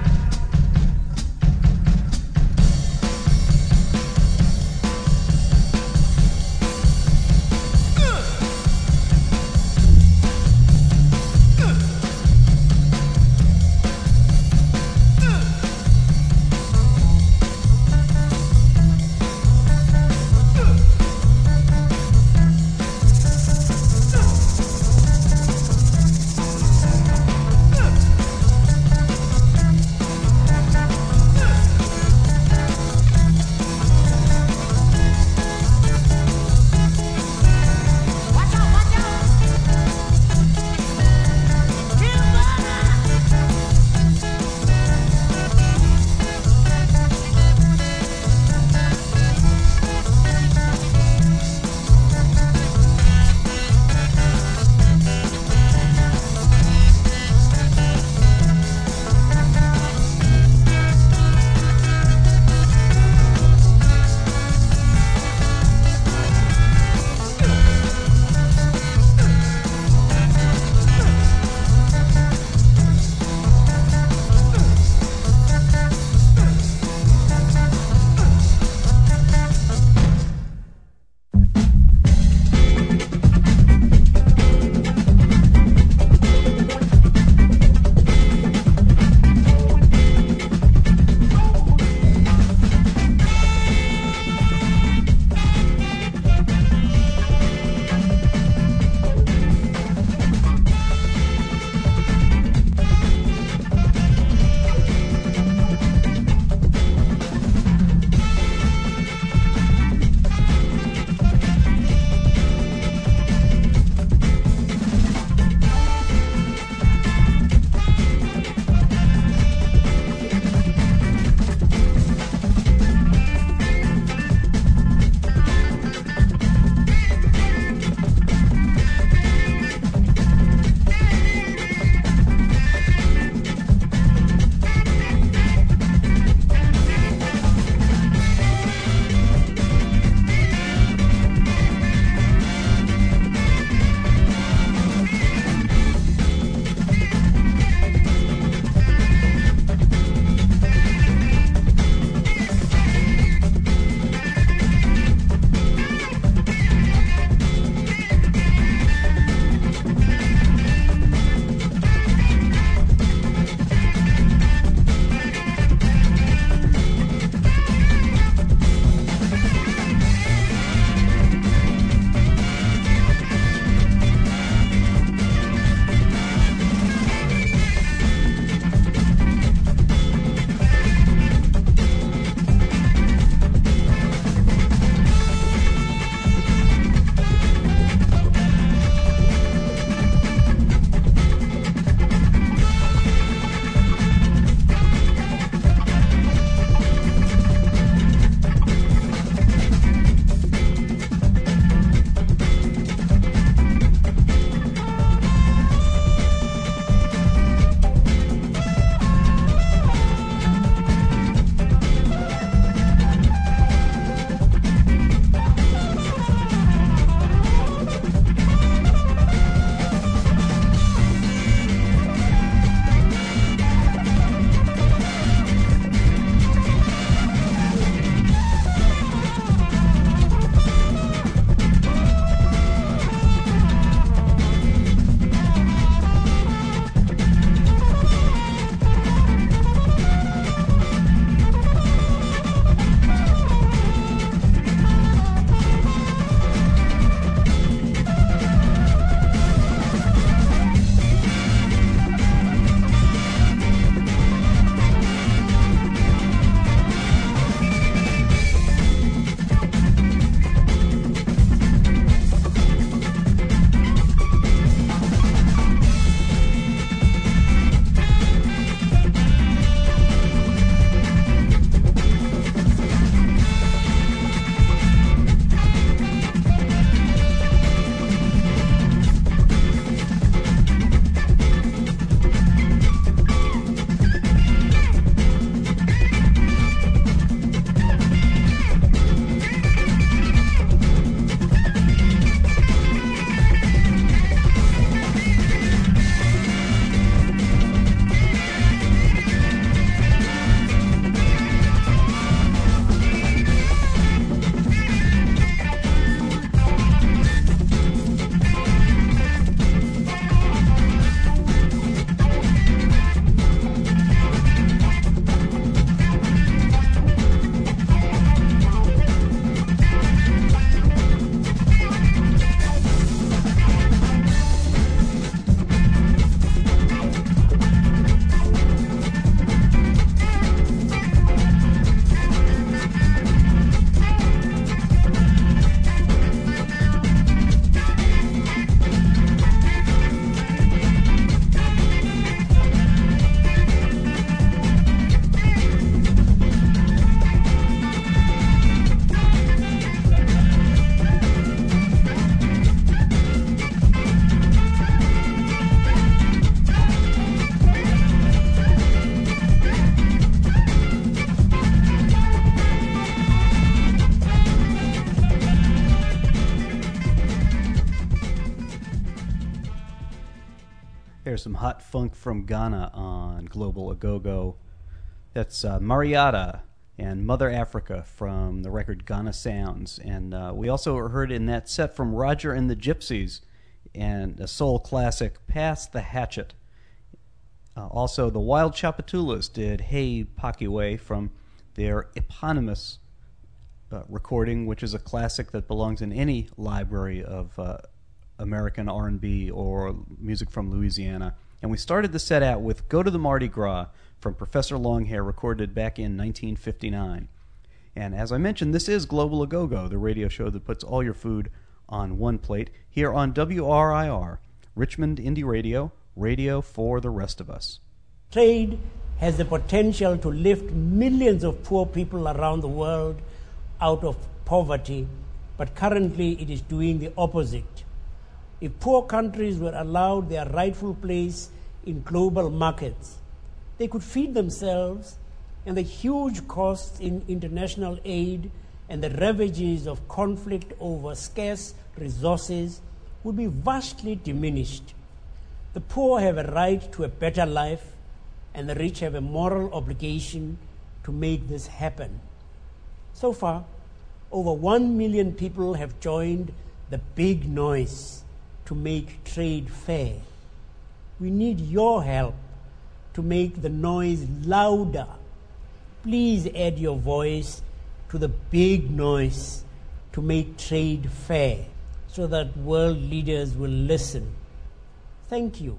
There's some hot funk from Ghana on Global Agogo. That's Mariata and Mother Africa from the record Ghana Sounds. And we also heard in that set from Roger and the Gypsies and a soul classic, Pass the Hatchet. Also, the Wild Chapatulas did Hey Pakiwe from their eponymous recording, which is a classic that belongs in any library of American R&B or music from Louisiana. And we started the set out with Go to the Mardi Gras from Professor Longhair, recorded back in 1959. And as I mentioned, this is Global Agogo, the radio show that puts all your food on one plate, here on WRIR, Richmond Indie Radio, radio for the rest of us. Trade has the potential to lift millions of poor people around the world out of poverty, but currently it is doing the opposite. If poor countries were allowed their rightful place in global markets, they could feed themselves, and the huge costs in international aid and the ravages of conflict over scarce resources would be vastly diminished. The poor have a right to a better life, and the rich have a moral obligation to make this happen. So far, over 1 million people have joined the big noise to make trade fair. We need your help to make the noise louder. Please add your voice to the big noise to make trade fair so that world leaders will listen. Thank you.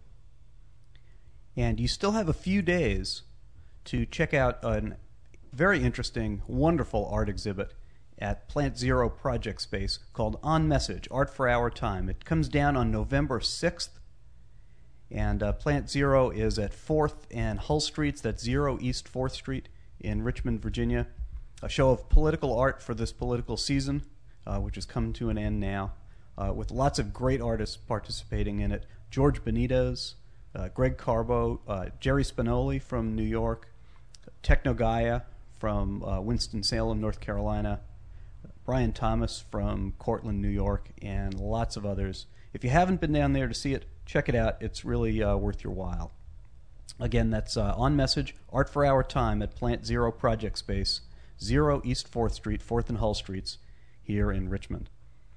And you still have a few days to check out a very interesting, wonderful art exhibit at Plant Zero Project Space called On Message, Art for Our Time. It comes down on November 6th, and Plant Zero is at 4th and Hull Streets. That's 0 East 4th Street in Richmond, Virginia. A show of political art for this political season, which has come to an end now, with lots of great artists participating in it. George Benitez, Greg Carbo, Jerry Spinoli from New York, Techno Gaia from Winston-Salem, North Carolina, Brian Thomas from Cortland, New York, and lots of others. If you haven't been down there to see it, check it out. It's really worth your while. Again, that's On Message, Art for Our Time at Plant Zero Project Space, 0 East 4th Street, 4th and Hull Streets, here in Richmond.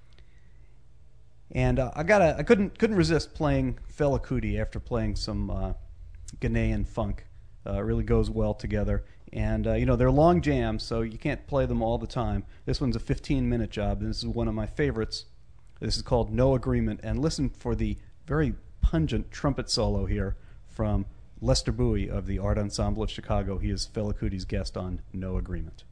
And I couldn't resist playing Fela Kuti after playing some Ghanaian funk. It really goes well together. And, they're long jams, so you can't play them all the time. This one's a 15-minute job, and this is one of my favorites. This is called No Agreement. And listen for the very pungent trumpet solo here from Lester Bowie of the Art Ensemble of Chicago. He is Fela Kuti's guest on No Agreement.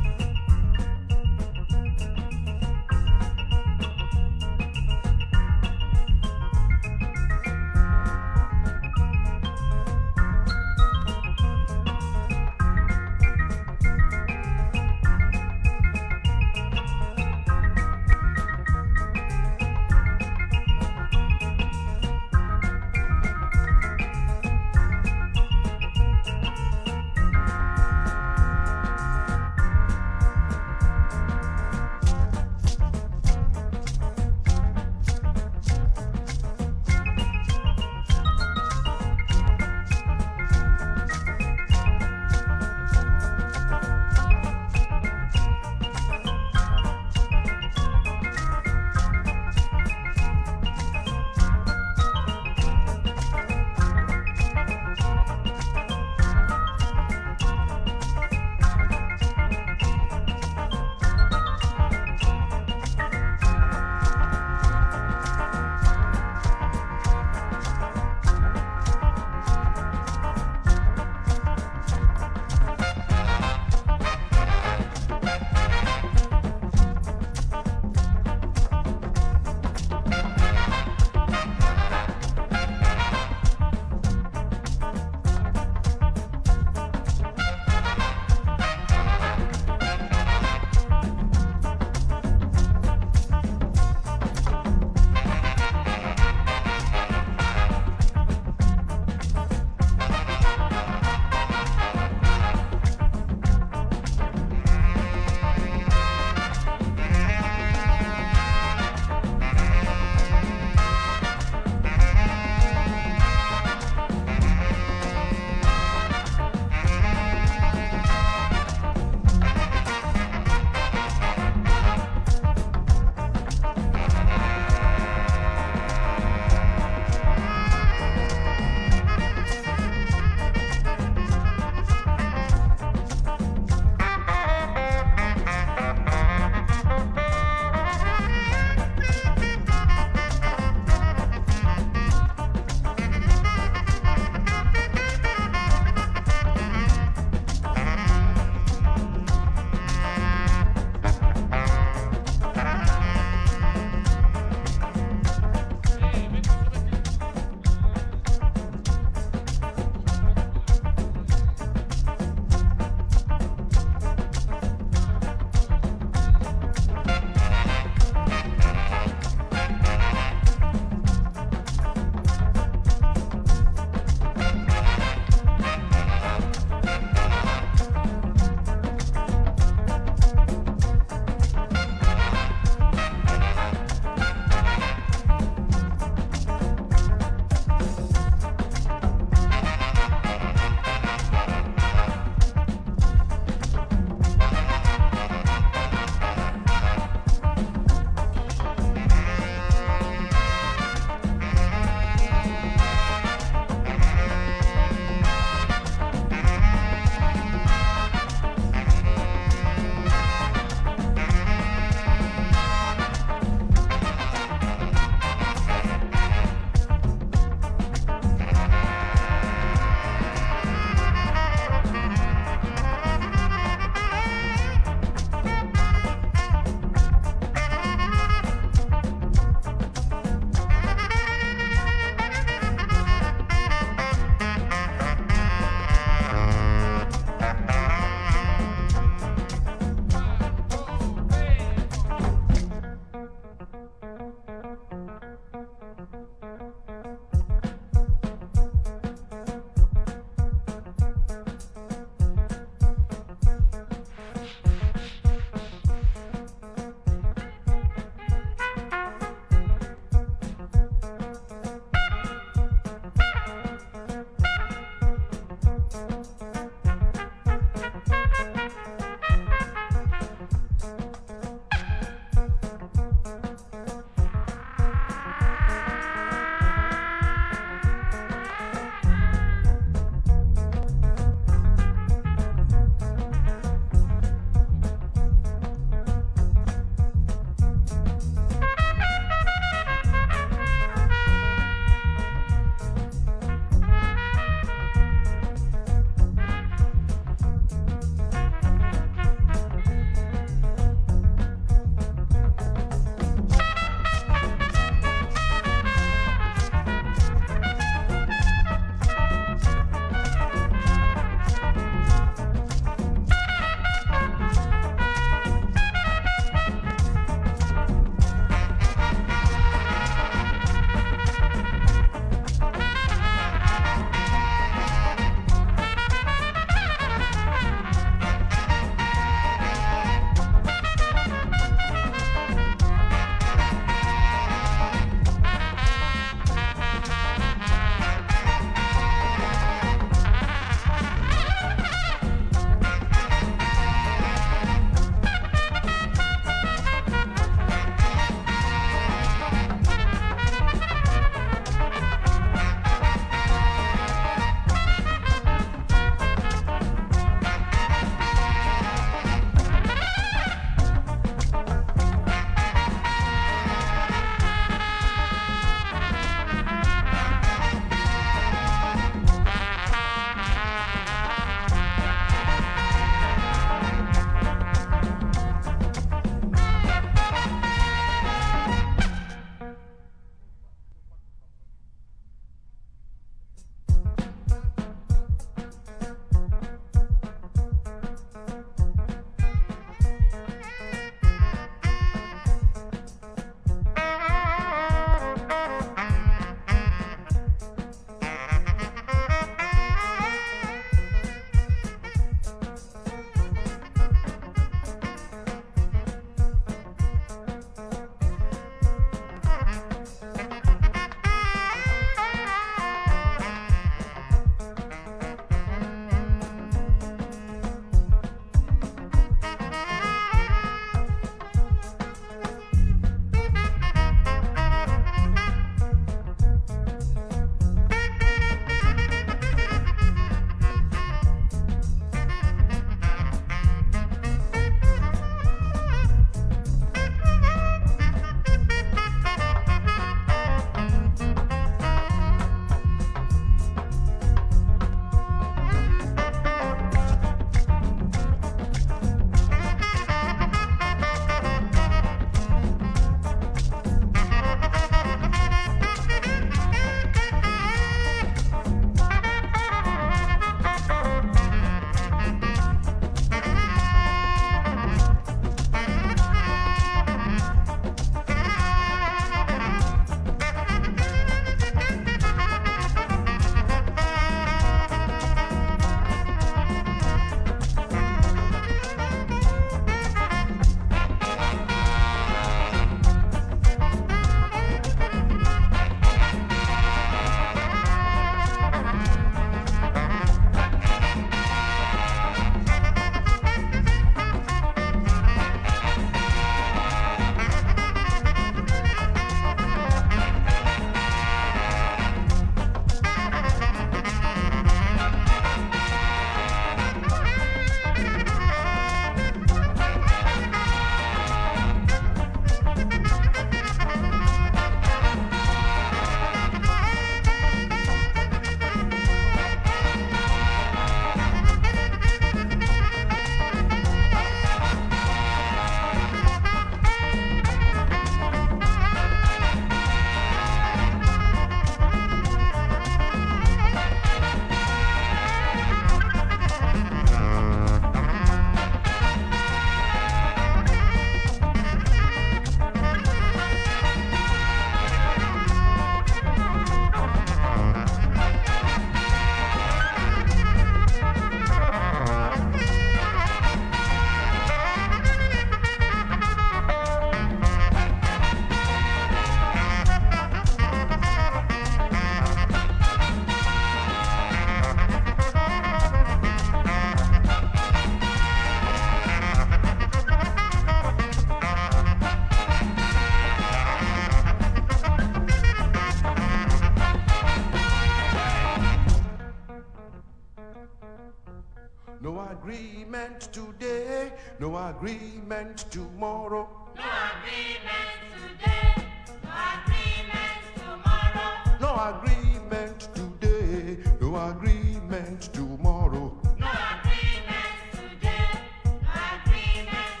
agreement today, no agreement tomorrow. No agreement today, no agreement tomorrow. No agreement today, no agreement tomorrow. No agreement today, no agreement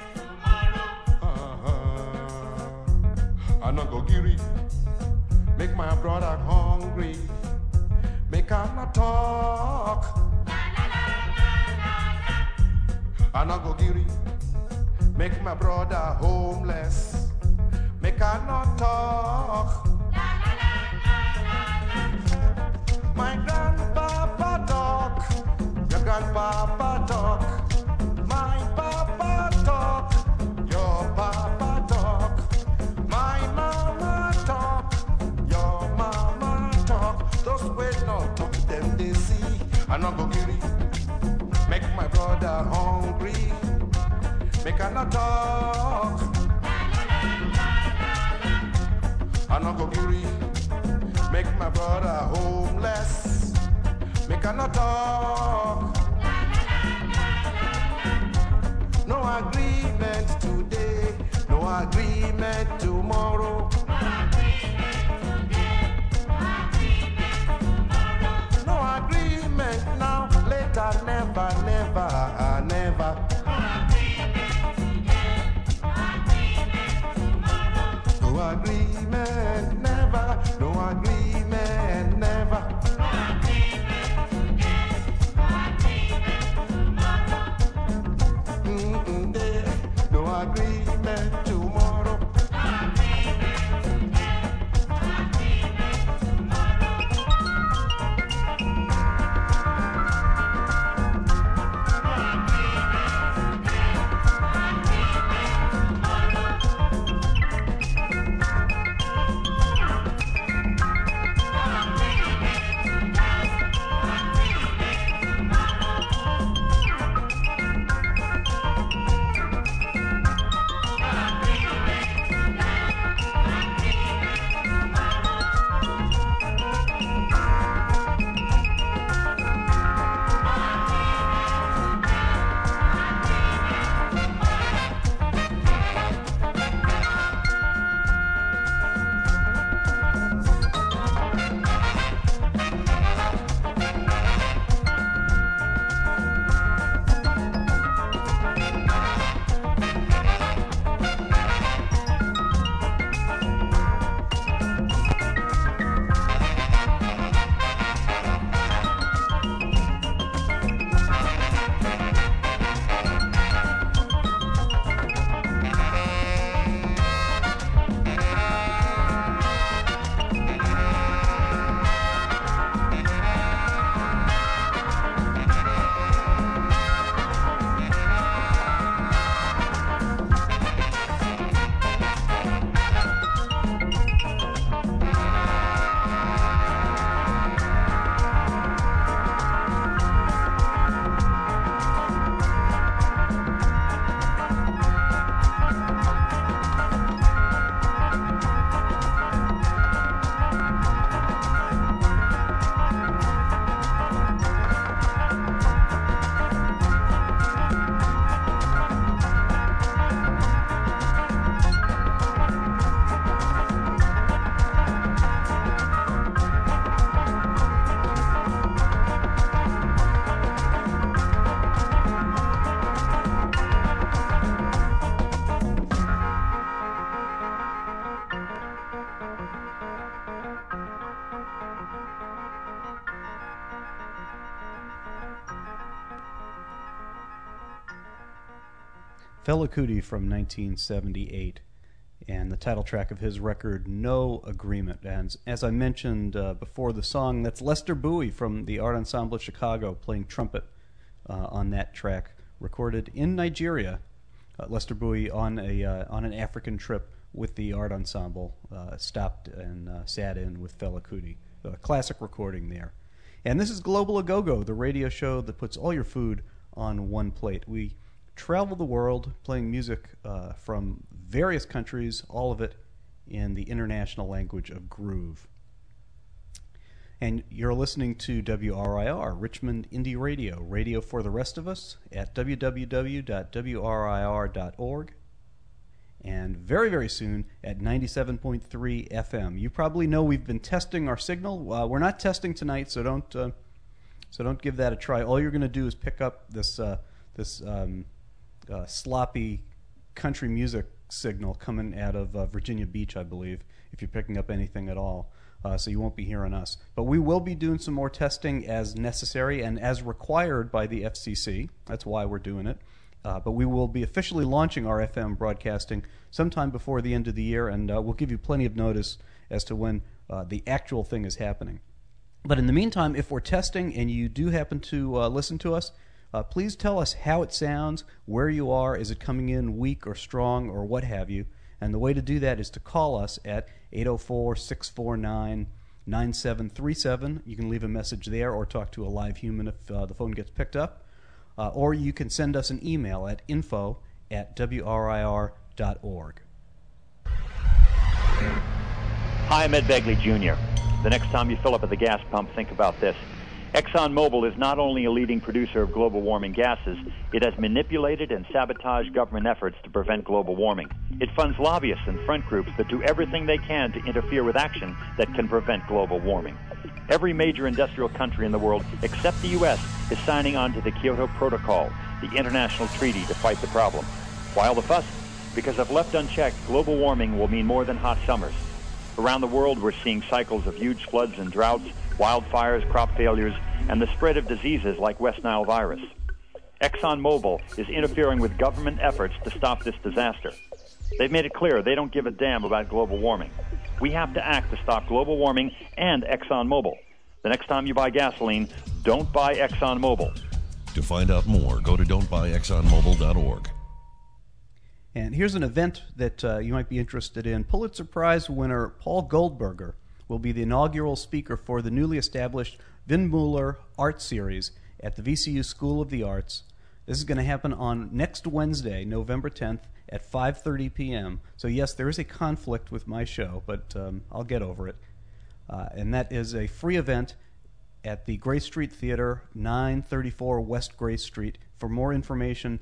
tomorrow. I no go giri, make my brother hungry, make her not talk. I no go giri, make my brother homeless, make her not talk. My grandpapa talk, your grandpapa talk, my papa talk, your papa talk, my mama talk, your mama talk. Those way not talk, them they see. I no go giri, make my brother hungry, make her not talk. I no go giri, make my brother homeless, make her not talk. No agreement today, no agreement tomorrow. No agreement now, later, never, never, never. No agreement, never, no agreement, never. No agreement tomorrow. Fela Kuti from 1978, and the title track of his record, No Agreement. And as I mentioned before the song, that's Lester Bowie from the Art Ensemble of Chicago playing trumpet on that track, recorded in Nigeria. Lester Bowie on an African trip with the Art Ensemble, stopped and sat in with Fela Kuti. A classic recording there. And this is Global A-Go-Go, the radio show that puts all your food on one plate. We travel the world playing music from various countries, all of it in the international language of groove. And you're listening to WRIR, Richmond Indie Radio, radio for the rest of us at www.wrir.org. And very, very soon at 97.3 FM. You probably know we've been testing our signal. We're not testing tonight, so don't give that a try. All you're going to do is pick up this sloppy country music signal coming out of Virginia Beach, I believe, if you're picking up anything at all. So you won't be hearing us. But we will be doing some more testing as necessary and as required by the FCC. That's why we're doing it. But we will be officially launching our FM broadcasting sometime before the end of the year, and we'll give you plenty of notice as to when the actual thing is happening. But in the meantime, if we're testing and you do happen to listen to us, please tell us how it sounds, where you are, is it coming in weak or strong or what have you. And the way to do that is to call us at 804-649-9737. You can leave a message there or talk to a live human if the phone gets picked up. Or you can send us an email at info@wrir.org. Hi, I'm Ed Begley Jr. The next time you fill up at the gas pump, think about this. ExxonMobil is not only a leading producer of global warming gases, it has manipulated and sabotaged government efforts to prevent global warming. It funds lobbyists and front groups that do everything they can to interfere with action that can prevent global warming. Every major industrial country in the world, except the U.S., is signing on to the Kyoto Protocol, the international treaty to fight the problem. Why all the fuss? Because if left unchecked, global warming will mean more than hot summers. Around the world, we're seeing cycles of huge floods and droughts, wildfires, crop failures, and the spread of diseases like West Nile virus. ExxonMobil is interfering with government efforts to stop this disaster. They've made it clear they don't give a damn about global warming. We have to act to stop global warming and ExxonMobil. The next time you buy gasoline, don't buy ExxonMobil. To find out more, go to don'tbuyexxonmobil.org. And here's an event that you might be interested in. Pulitzer Prize winner Paul Goldberger will be the inaugural speaker for the newly established Windmüller Art Series at the VCU School of the Arts. This is going to happen on next Wednesday, November 10th at 5:30 p.m. So yes, there is a conflict with my show, but I'll get over it. And that is a free event at the Gray Street Theater, 934 West Gray Street. For more information,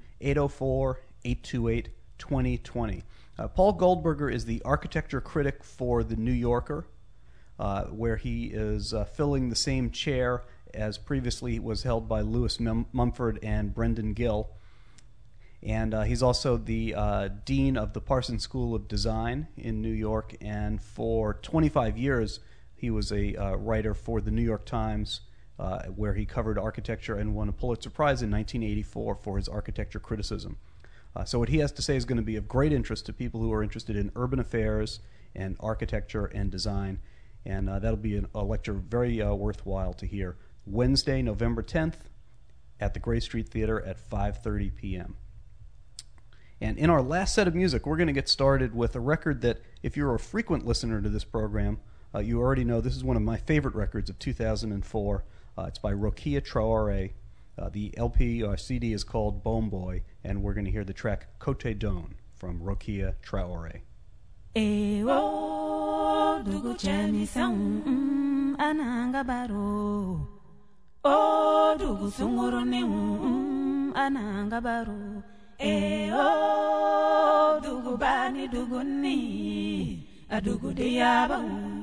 804-828-2020. Paul Goldberger is the architecture critic for The New Yorker, where he is filling the same chair as previously was held by Lewis Mumford and Brendan Gill. And he's also the dean of the Parsons School of Design in New York, and for 25 years he was a writer for the New York Times, where he covered architecture and won a Pulitzer Prize in 1984 for his architecture criticism. So what he has to say is going to be of great interest to people who are interested in urban affairs and architecture and design, and that'll be a lecture very worthwhile to hear. Wednesday, November 10th at the Gray Street Theater at 5:30 p.m. And in our last set of music, we're going to get started with a record that, if you're a frequent listener to this program, you already know this is one of my favorite records of 2004. It's by Rokia Traore. The LP or CD is called Bone Boy, and we're going to hear the track Cote Don from Rokia Traore. Ewo dugu chemi sang ananga baro. O dugu sunguru ni ananga baro. Ewo dugu bani dugu ni adugu diaba.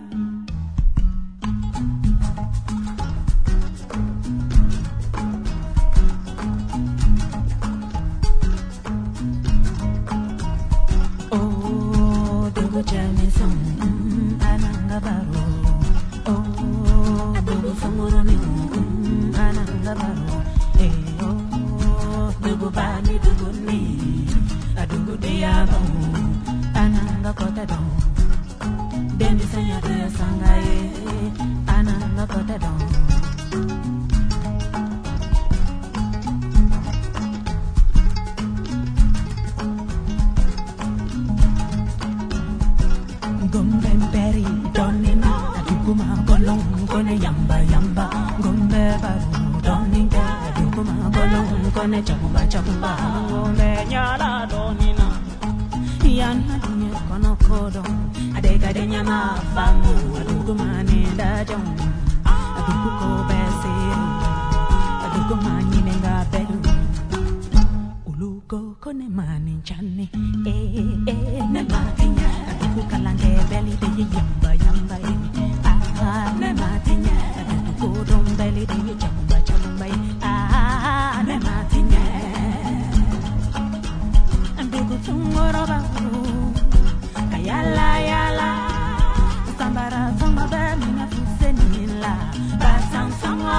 Jami song ananga baro oh dugu samuroni ananga baro oh dugu bani dugu ni adugu diaba ananga kota don dendi sanya de sangaye ananga kota don Gombemberi donina aduguma golong kone yamba yamba gombe baru doninga aduguma golong kone chamba chamba gombe nyala donina yana dunya kono kodo adega de nyama famu aduguma ne da jong adugo ko bese adugo mani nenga bedu ulugo kone mani chane ne matinya adugo kalange beli de yamba yamba ne matinya adugo dom beli de yamba chamba ne matinya adugo tungoro ba kayala yala sambara samba beli na fusenila basang sango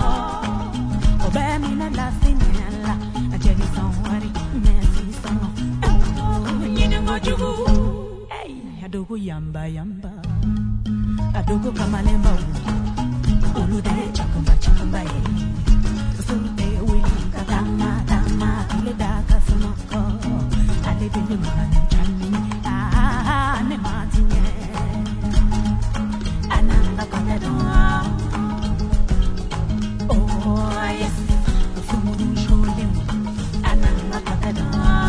obemi na la sinela ajeli sanwari mesi sango nyine ngojugu adugo yamba yamba adugo kamalemba ulude chakumba chakumba sute wili katama tama ile daka sunoko ale bili mwana chani ne matinye ananda kanedo oh yes sumuru shole ananda kanedo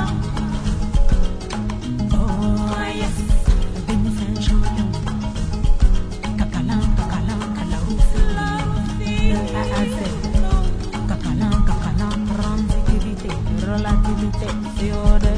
oh yes bini sen shole kakalan kalarusi kakalan transitivité relativité fiore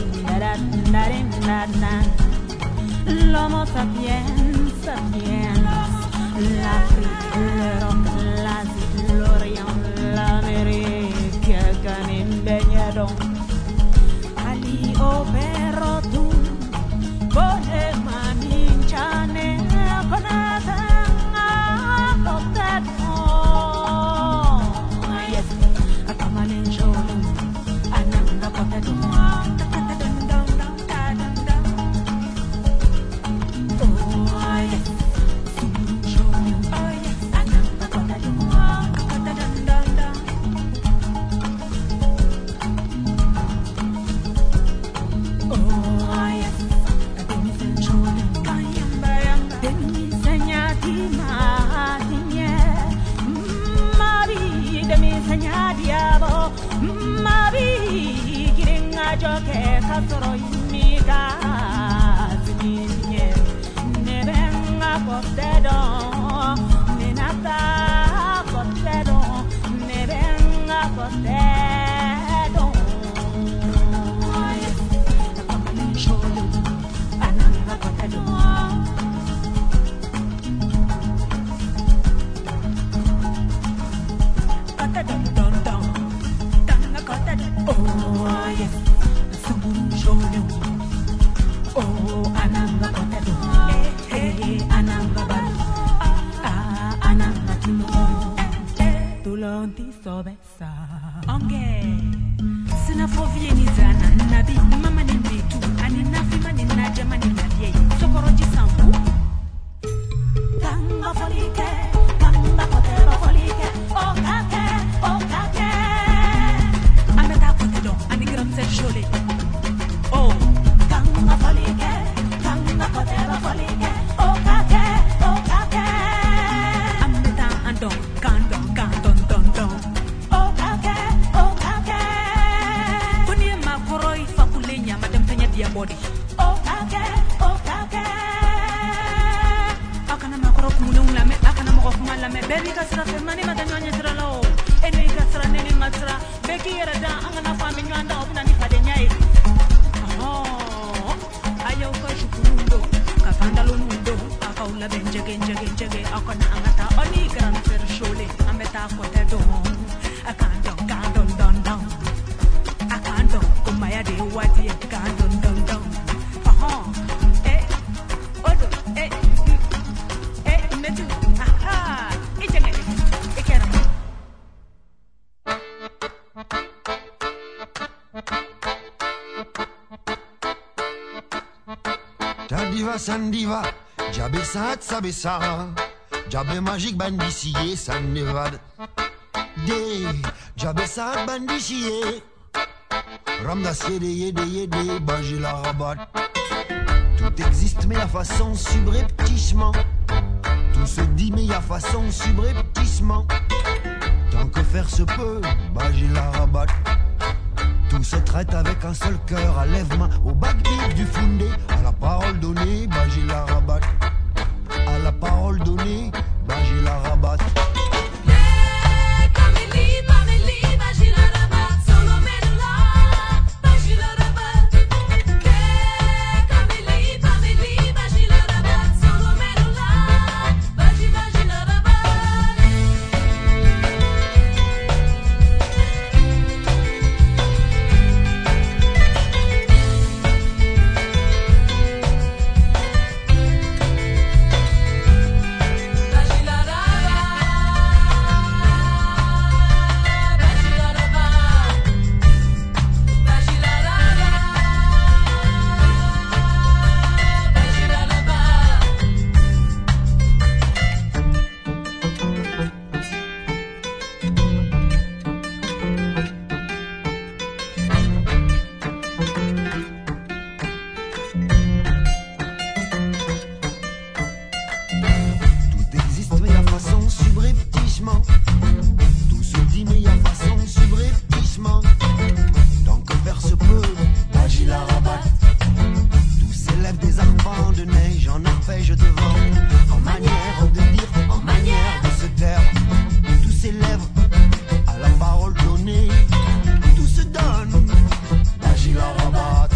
l'homo sapiens sapiens l'Afrique, l'Europe, l'Asie, l'Orient, l'Amérique Canimbeñado Ali opero tu Bone maninchane Konata Kotato Yes, Akamanin Sholu Ananga Kotato Sandiva, Jabé Sat Sabessa, Jabé Magique Bandicier, San Nevada. Dé, Jabé Sat Bandicier, Ramdassier, Yédé, Bagé la rabat. Tout existe, mais à façon subrepticement. Tout se dit, mais à façon subrepticement. Tant que faire se peut, Bagé la rabat. Tout se traite avec un seul cœur, à lèvres-mains, au bac-bif du Foundé. À la parole donnée, Bagé la rabat. À la parole donnée, Bagé la rabat. lèvres à la parole donnée. Tout se donne, magie la rabat.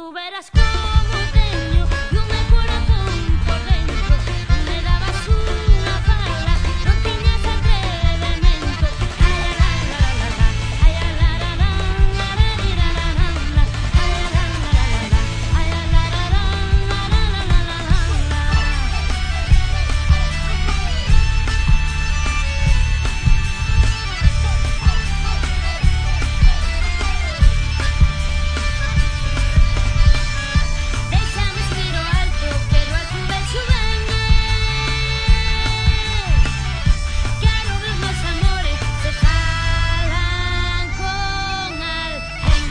Tú verás cómo tengo yo mi corazón por dentro. Me dabas una pala, no tenías atrevimiento. Ay, la, la, la, la, la. Ay, la, la, la, la, la, la, la, la, la, la. Ay, la, la, la, la, la. Ay, la, la, la, la, la, la, la, la, la, la. Déjame tiro alto, pero a tu vez súbeme. Quiero ver los amores se jalan con alguien.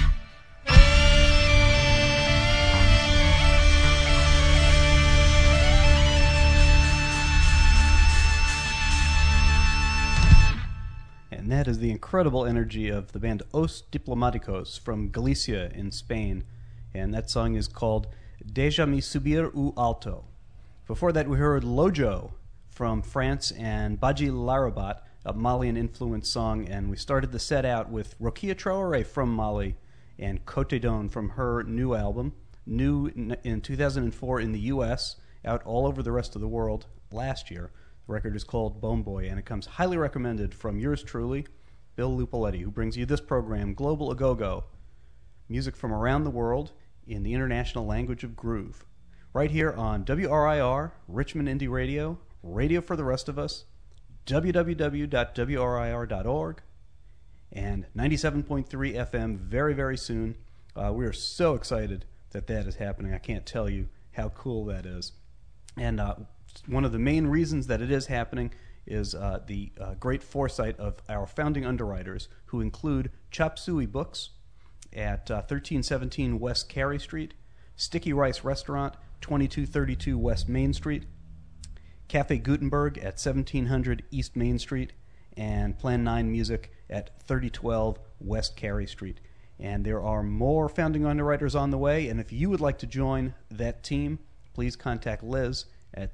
And that is the incredible energy of the band Os Diplomáticos from Galicia in Spain. And that song is called Déjame Subir u Alto. Before that, we heard Lojo from France and Baji Larabat, a Malian-influenced song. And we started the set out with Rokia Traoré from Mali and Cote Don from her new album, new in 2004 in the U.S., out all over the rest of the world last year. The record is called Bone Boy, and it comes highly recommended from yours truly, Bill Lupoletti, who brings you this program, Global A-Go-Go, music from around the world in the international language of groove. Right here on WRIR, Richmond Indie Radio, radio for the rest of us, www.wrir.org, and 97.3 FM very, very soon. We are so excited that that is happening. I can't tell you how cool that is. And one of the main reasons that it is happening is the great foresight of our founding underwriters, who include Chop Suey Books at 1317 West Carey Street, Sticky Rice Restaurant, 2232 West Main Street, Cafe Gutenberg at 1700 East Main Street, and Plan 9 Music at 3012 West Carey Street. And there are more founding underwriters on the way, and if you would like to join that team, please contact Liz at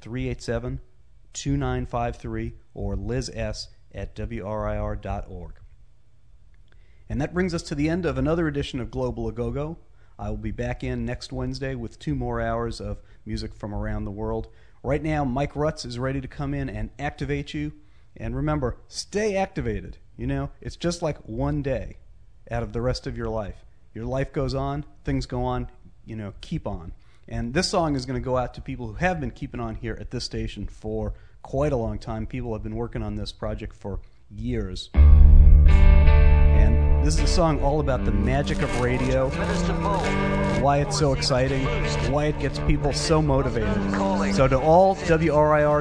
387-2953 or Liz S at WRIR.org. And that brings us to the end of another edition of Global A-Go-Go. I will be back in next Wednesday with 2 more hours of music from around the world. Right now, Mike Rutz is ready to come in and activate you. And remember, stay activated. You know, it's just like one day out of the rest of your life. Your life goes on, things go on, you know, keep on. And this song is going to go out to people who have been keeping on here at this station for quite a long time. People have been working on this project for years. And this is a song all about the magic of radio, why it's so exciting, why it gets people so motivated. So to all WRIR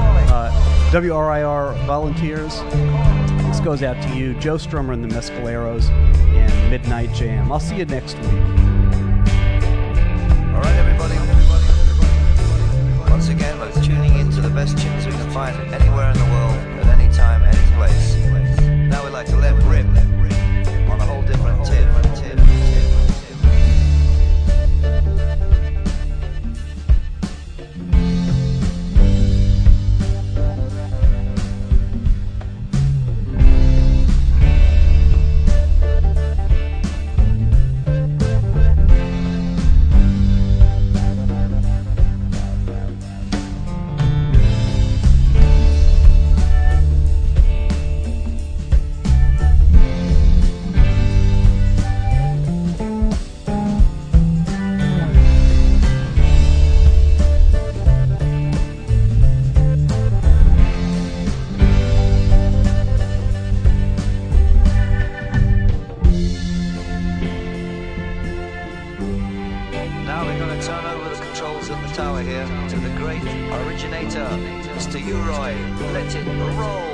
volunteers, this goes out to you, Joe Strummer and the Mescaleros, and Midnight Jam. I'll see you next week. All right, everybody. Once again, we're tuning into the best tunes we can find anywhere in the world, at any time, any place. Now we'd like to let rip on a whole different tip. Now we're going to turn over the controls at the tower here to the great originator, Mr. Uroy. Let it roll.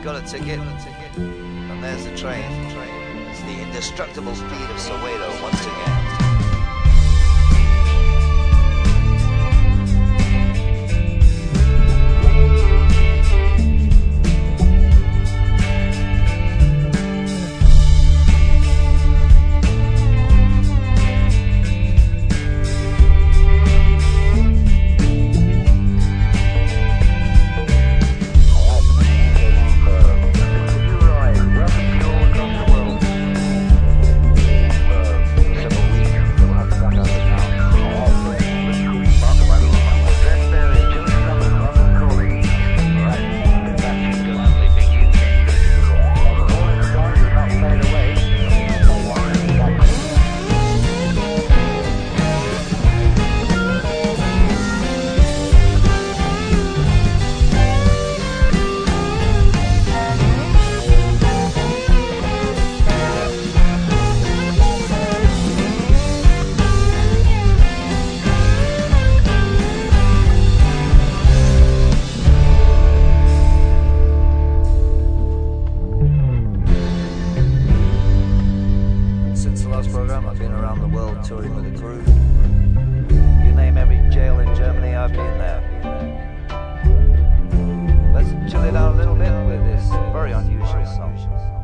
got a ticket, and there's the train. It's the indestructible speed of Soweto once again. Chill it out a little bit with this very unusual song.